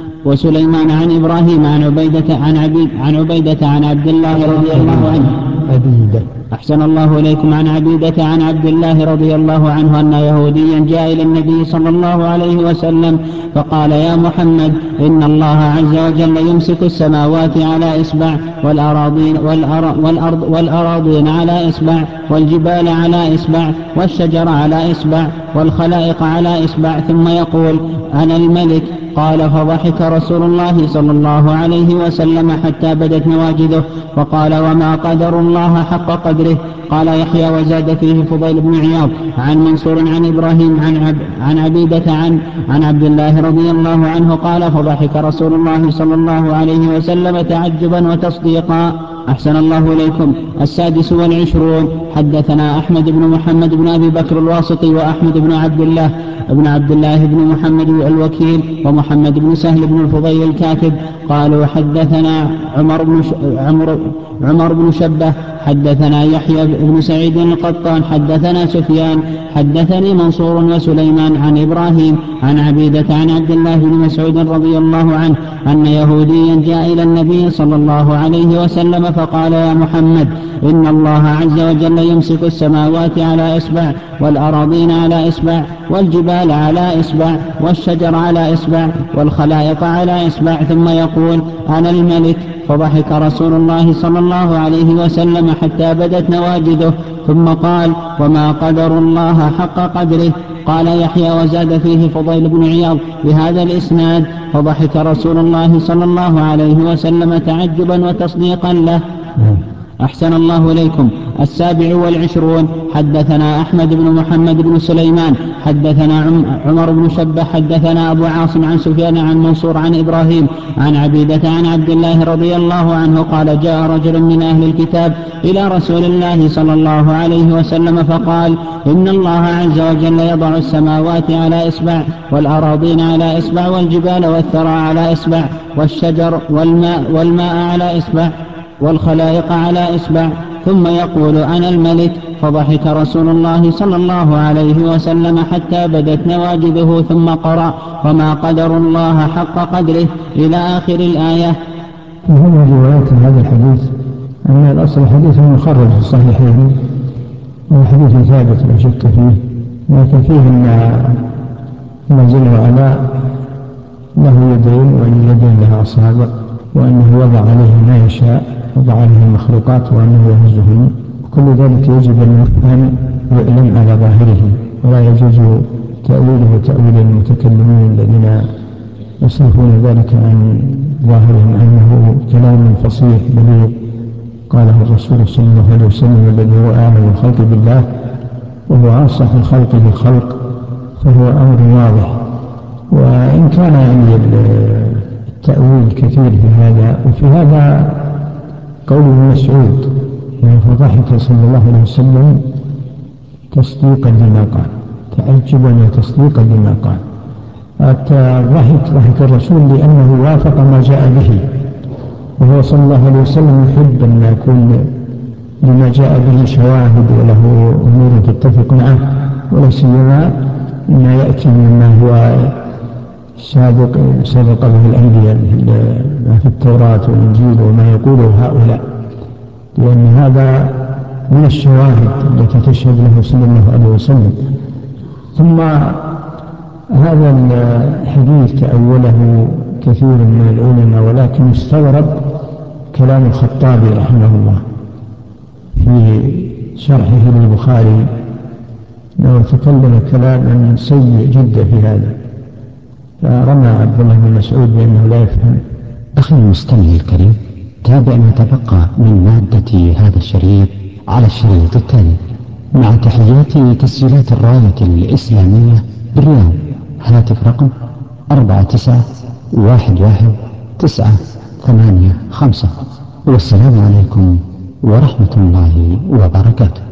وسليمان عن إبراهيم عن عبيدة عن عبد الله رضي الله عنه عبيدة. أحسن الله إليكم. عن عبيدة عن عبد الله رضي الله عنه أن يهوديا جاء إلى النبي صلى الله عليه وسلم فقال: يا محمد، إن الله عز وجل يمسك السماوات على إصبع والأراضين على إصبع والجبال على إصبع والشجر على إصبع والخلائق على إصبع ثم يقول: أنا الملك. قال: فضحك رسول الله صلى الله عليه وسلم حتى بدت نواجذه وقال: وما قدر الله حق قدره. قال يحيى وزاد فيه فضيل بن عياض عن منصور عن إبراهيم عن عبيدة عن عبد الله رضي الله عنه قال: فضحك رسول الله صلى الله عليه وسلم تعجبا وتصديقا. أحسن الله إليكم. 26. حدثنا أحمد بن محمد بن أبي بكر الواسطي وأحمد بن عبد الله بن محمد الوكيل ومحمد بن سهل بن الفضيل الكاتب قالوا: حدثنا عمر بن شبة حدثنا يحيى بن سعيد القطان حدثنا سفيان حدثني منصور وسليمان عن إبراهيم عن عبيدة عن عبد الله بن مسعود رضي الله عنه أن يهوديا جاء إلى النبي صلى الله عليه وسلم فقال: يا محمد، إن الله عز وجل يمسك السماوات على إصبع والأراضين على إصبع والجبال على إصبع والشجر على إصبع والخلائق على إصبع ثم يقول: أنا الملك. فضحك رسول الله صلى الله عليه وسلم حتى بدت نواجذه ثم قال: وما قدر الله حق قدره. قال يحيى وزاد فيه فضيل بن عياض بهذا الإسناد: فضحك رسول الله صلى الله عليه وسلم تعجبا وتصديقا له. أحسن الله إليكم. 27. حدثنا أحمد بن محمد بن سليمان حدثنا عمر بن شبة حدثنا أبو عاصم عن سفيان عن منصور عن إبراهيم عن عبيدة عن عبد الله رضي الله عنه قال: جاء رجل من أهل الكتاب إلى رسول الله صلى الله عليه وسلم فقال: إن الله عز وجل يضع السماوات على إصبع والأراضين على إصبع والجبال والثرى على إصبع والشجر والماء على إصبع والخلائق على إصبع ثم يقول: أنا الملك. فضحك رسول الله صلى الله عليه وسلم حتى بدت نواجذه ثم قرأ: وما قدر الله حق قدره إلى آخر الآية. وهنا روايات هذا الحديث أن الأصل حديث مخرج في الصحيحين وحديث ثابت لا شك فيه، لكن فيه أن جل وعلا له يدين واليدين لها أصابع، وأنه وضع عليه ما يشاء، وضع عليه المخلوقات وأنه يهزهن. كل ذلك يجب أن يفهم ويعلم على ظاهره، ولا يجوز تأويله تأويل المتكلمين الذين يصرفون ذلك عن ظاهرهم أنه كلام فصيح بليغ قاله الرسول صلى الله عليه وسلم الذي هو أعلم الخلق بالله وهو أنصح الخلق بالخلق، فهو أمر واضح. وإن كان يعني التأويل كثير في هذا، وفي هذا قول ابن مسعود: فضحك صلى الله عليه وسلم تصديقا لما قال، تعجبا وتصديقا لما قال. ضحك الرسول لأنه وافق ما جاء به، وهو صلى الله عليه وسلم يحب أن يكون لما جاء به شواهد وله أمور تتفق معه، ولا سيما ما يأتي مما هو سبق به الأنبياء ما في التوراة والإنجيل وما يقوله هؤلاء، لأن هذا من الشواهد التي تشهد له صلى الله عليه وسلم. ثم هذا الحديث تأوله كثير من العلماء، ولكن استغرب كلام الخطابي رحمه الله في شرحه للبخاري، أنه تكلم كلاما سيء جدا في هذا، فرمى عبد الله بن مسعود بأنه لا يفهم. أخي المستمع الكريم، تابع ما تبقى من مادة هذا الشريط على الشريط التالي مع تحيات تسجيلات الراية الإسلامية بالرياض. هاتف رقم 49111985. والسلام عليكم ورحمة الله وبركاته.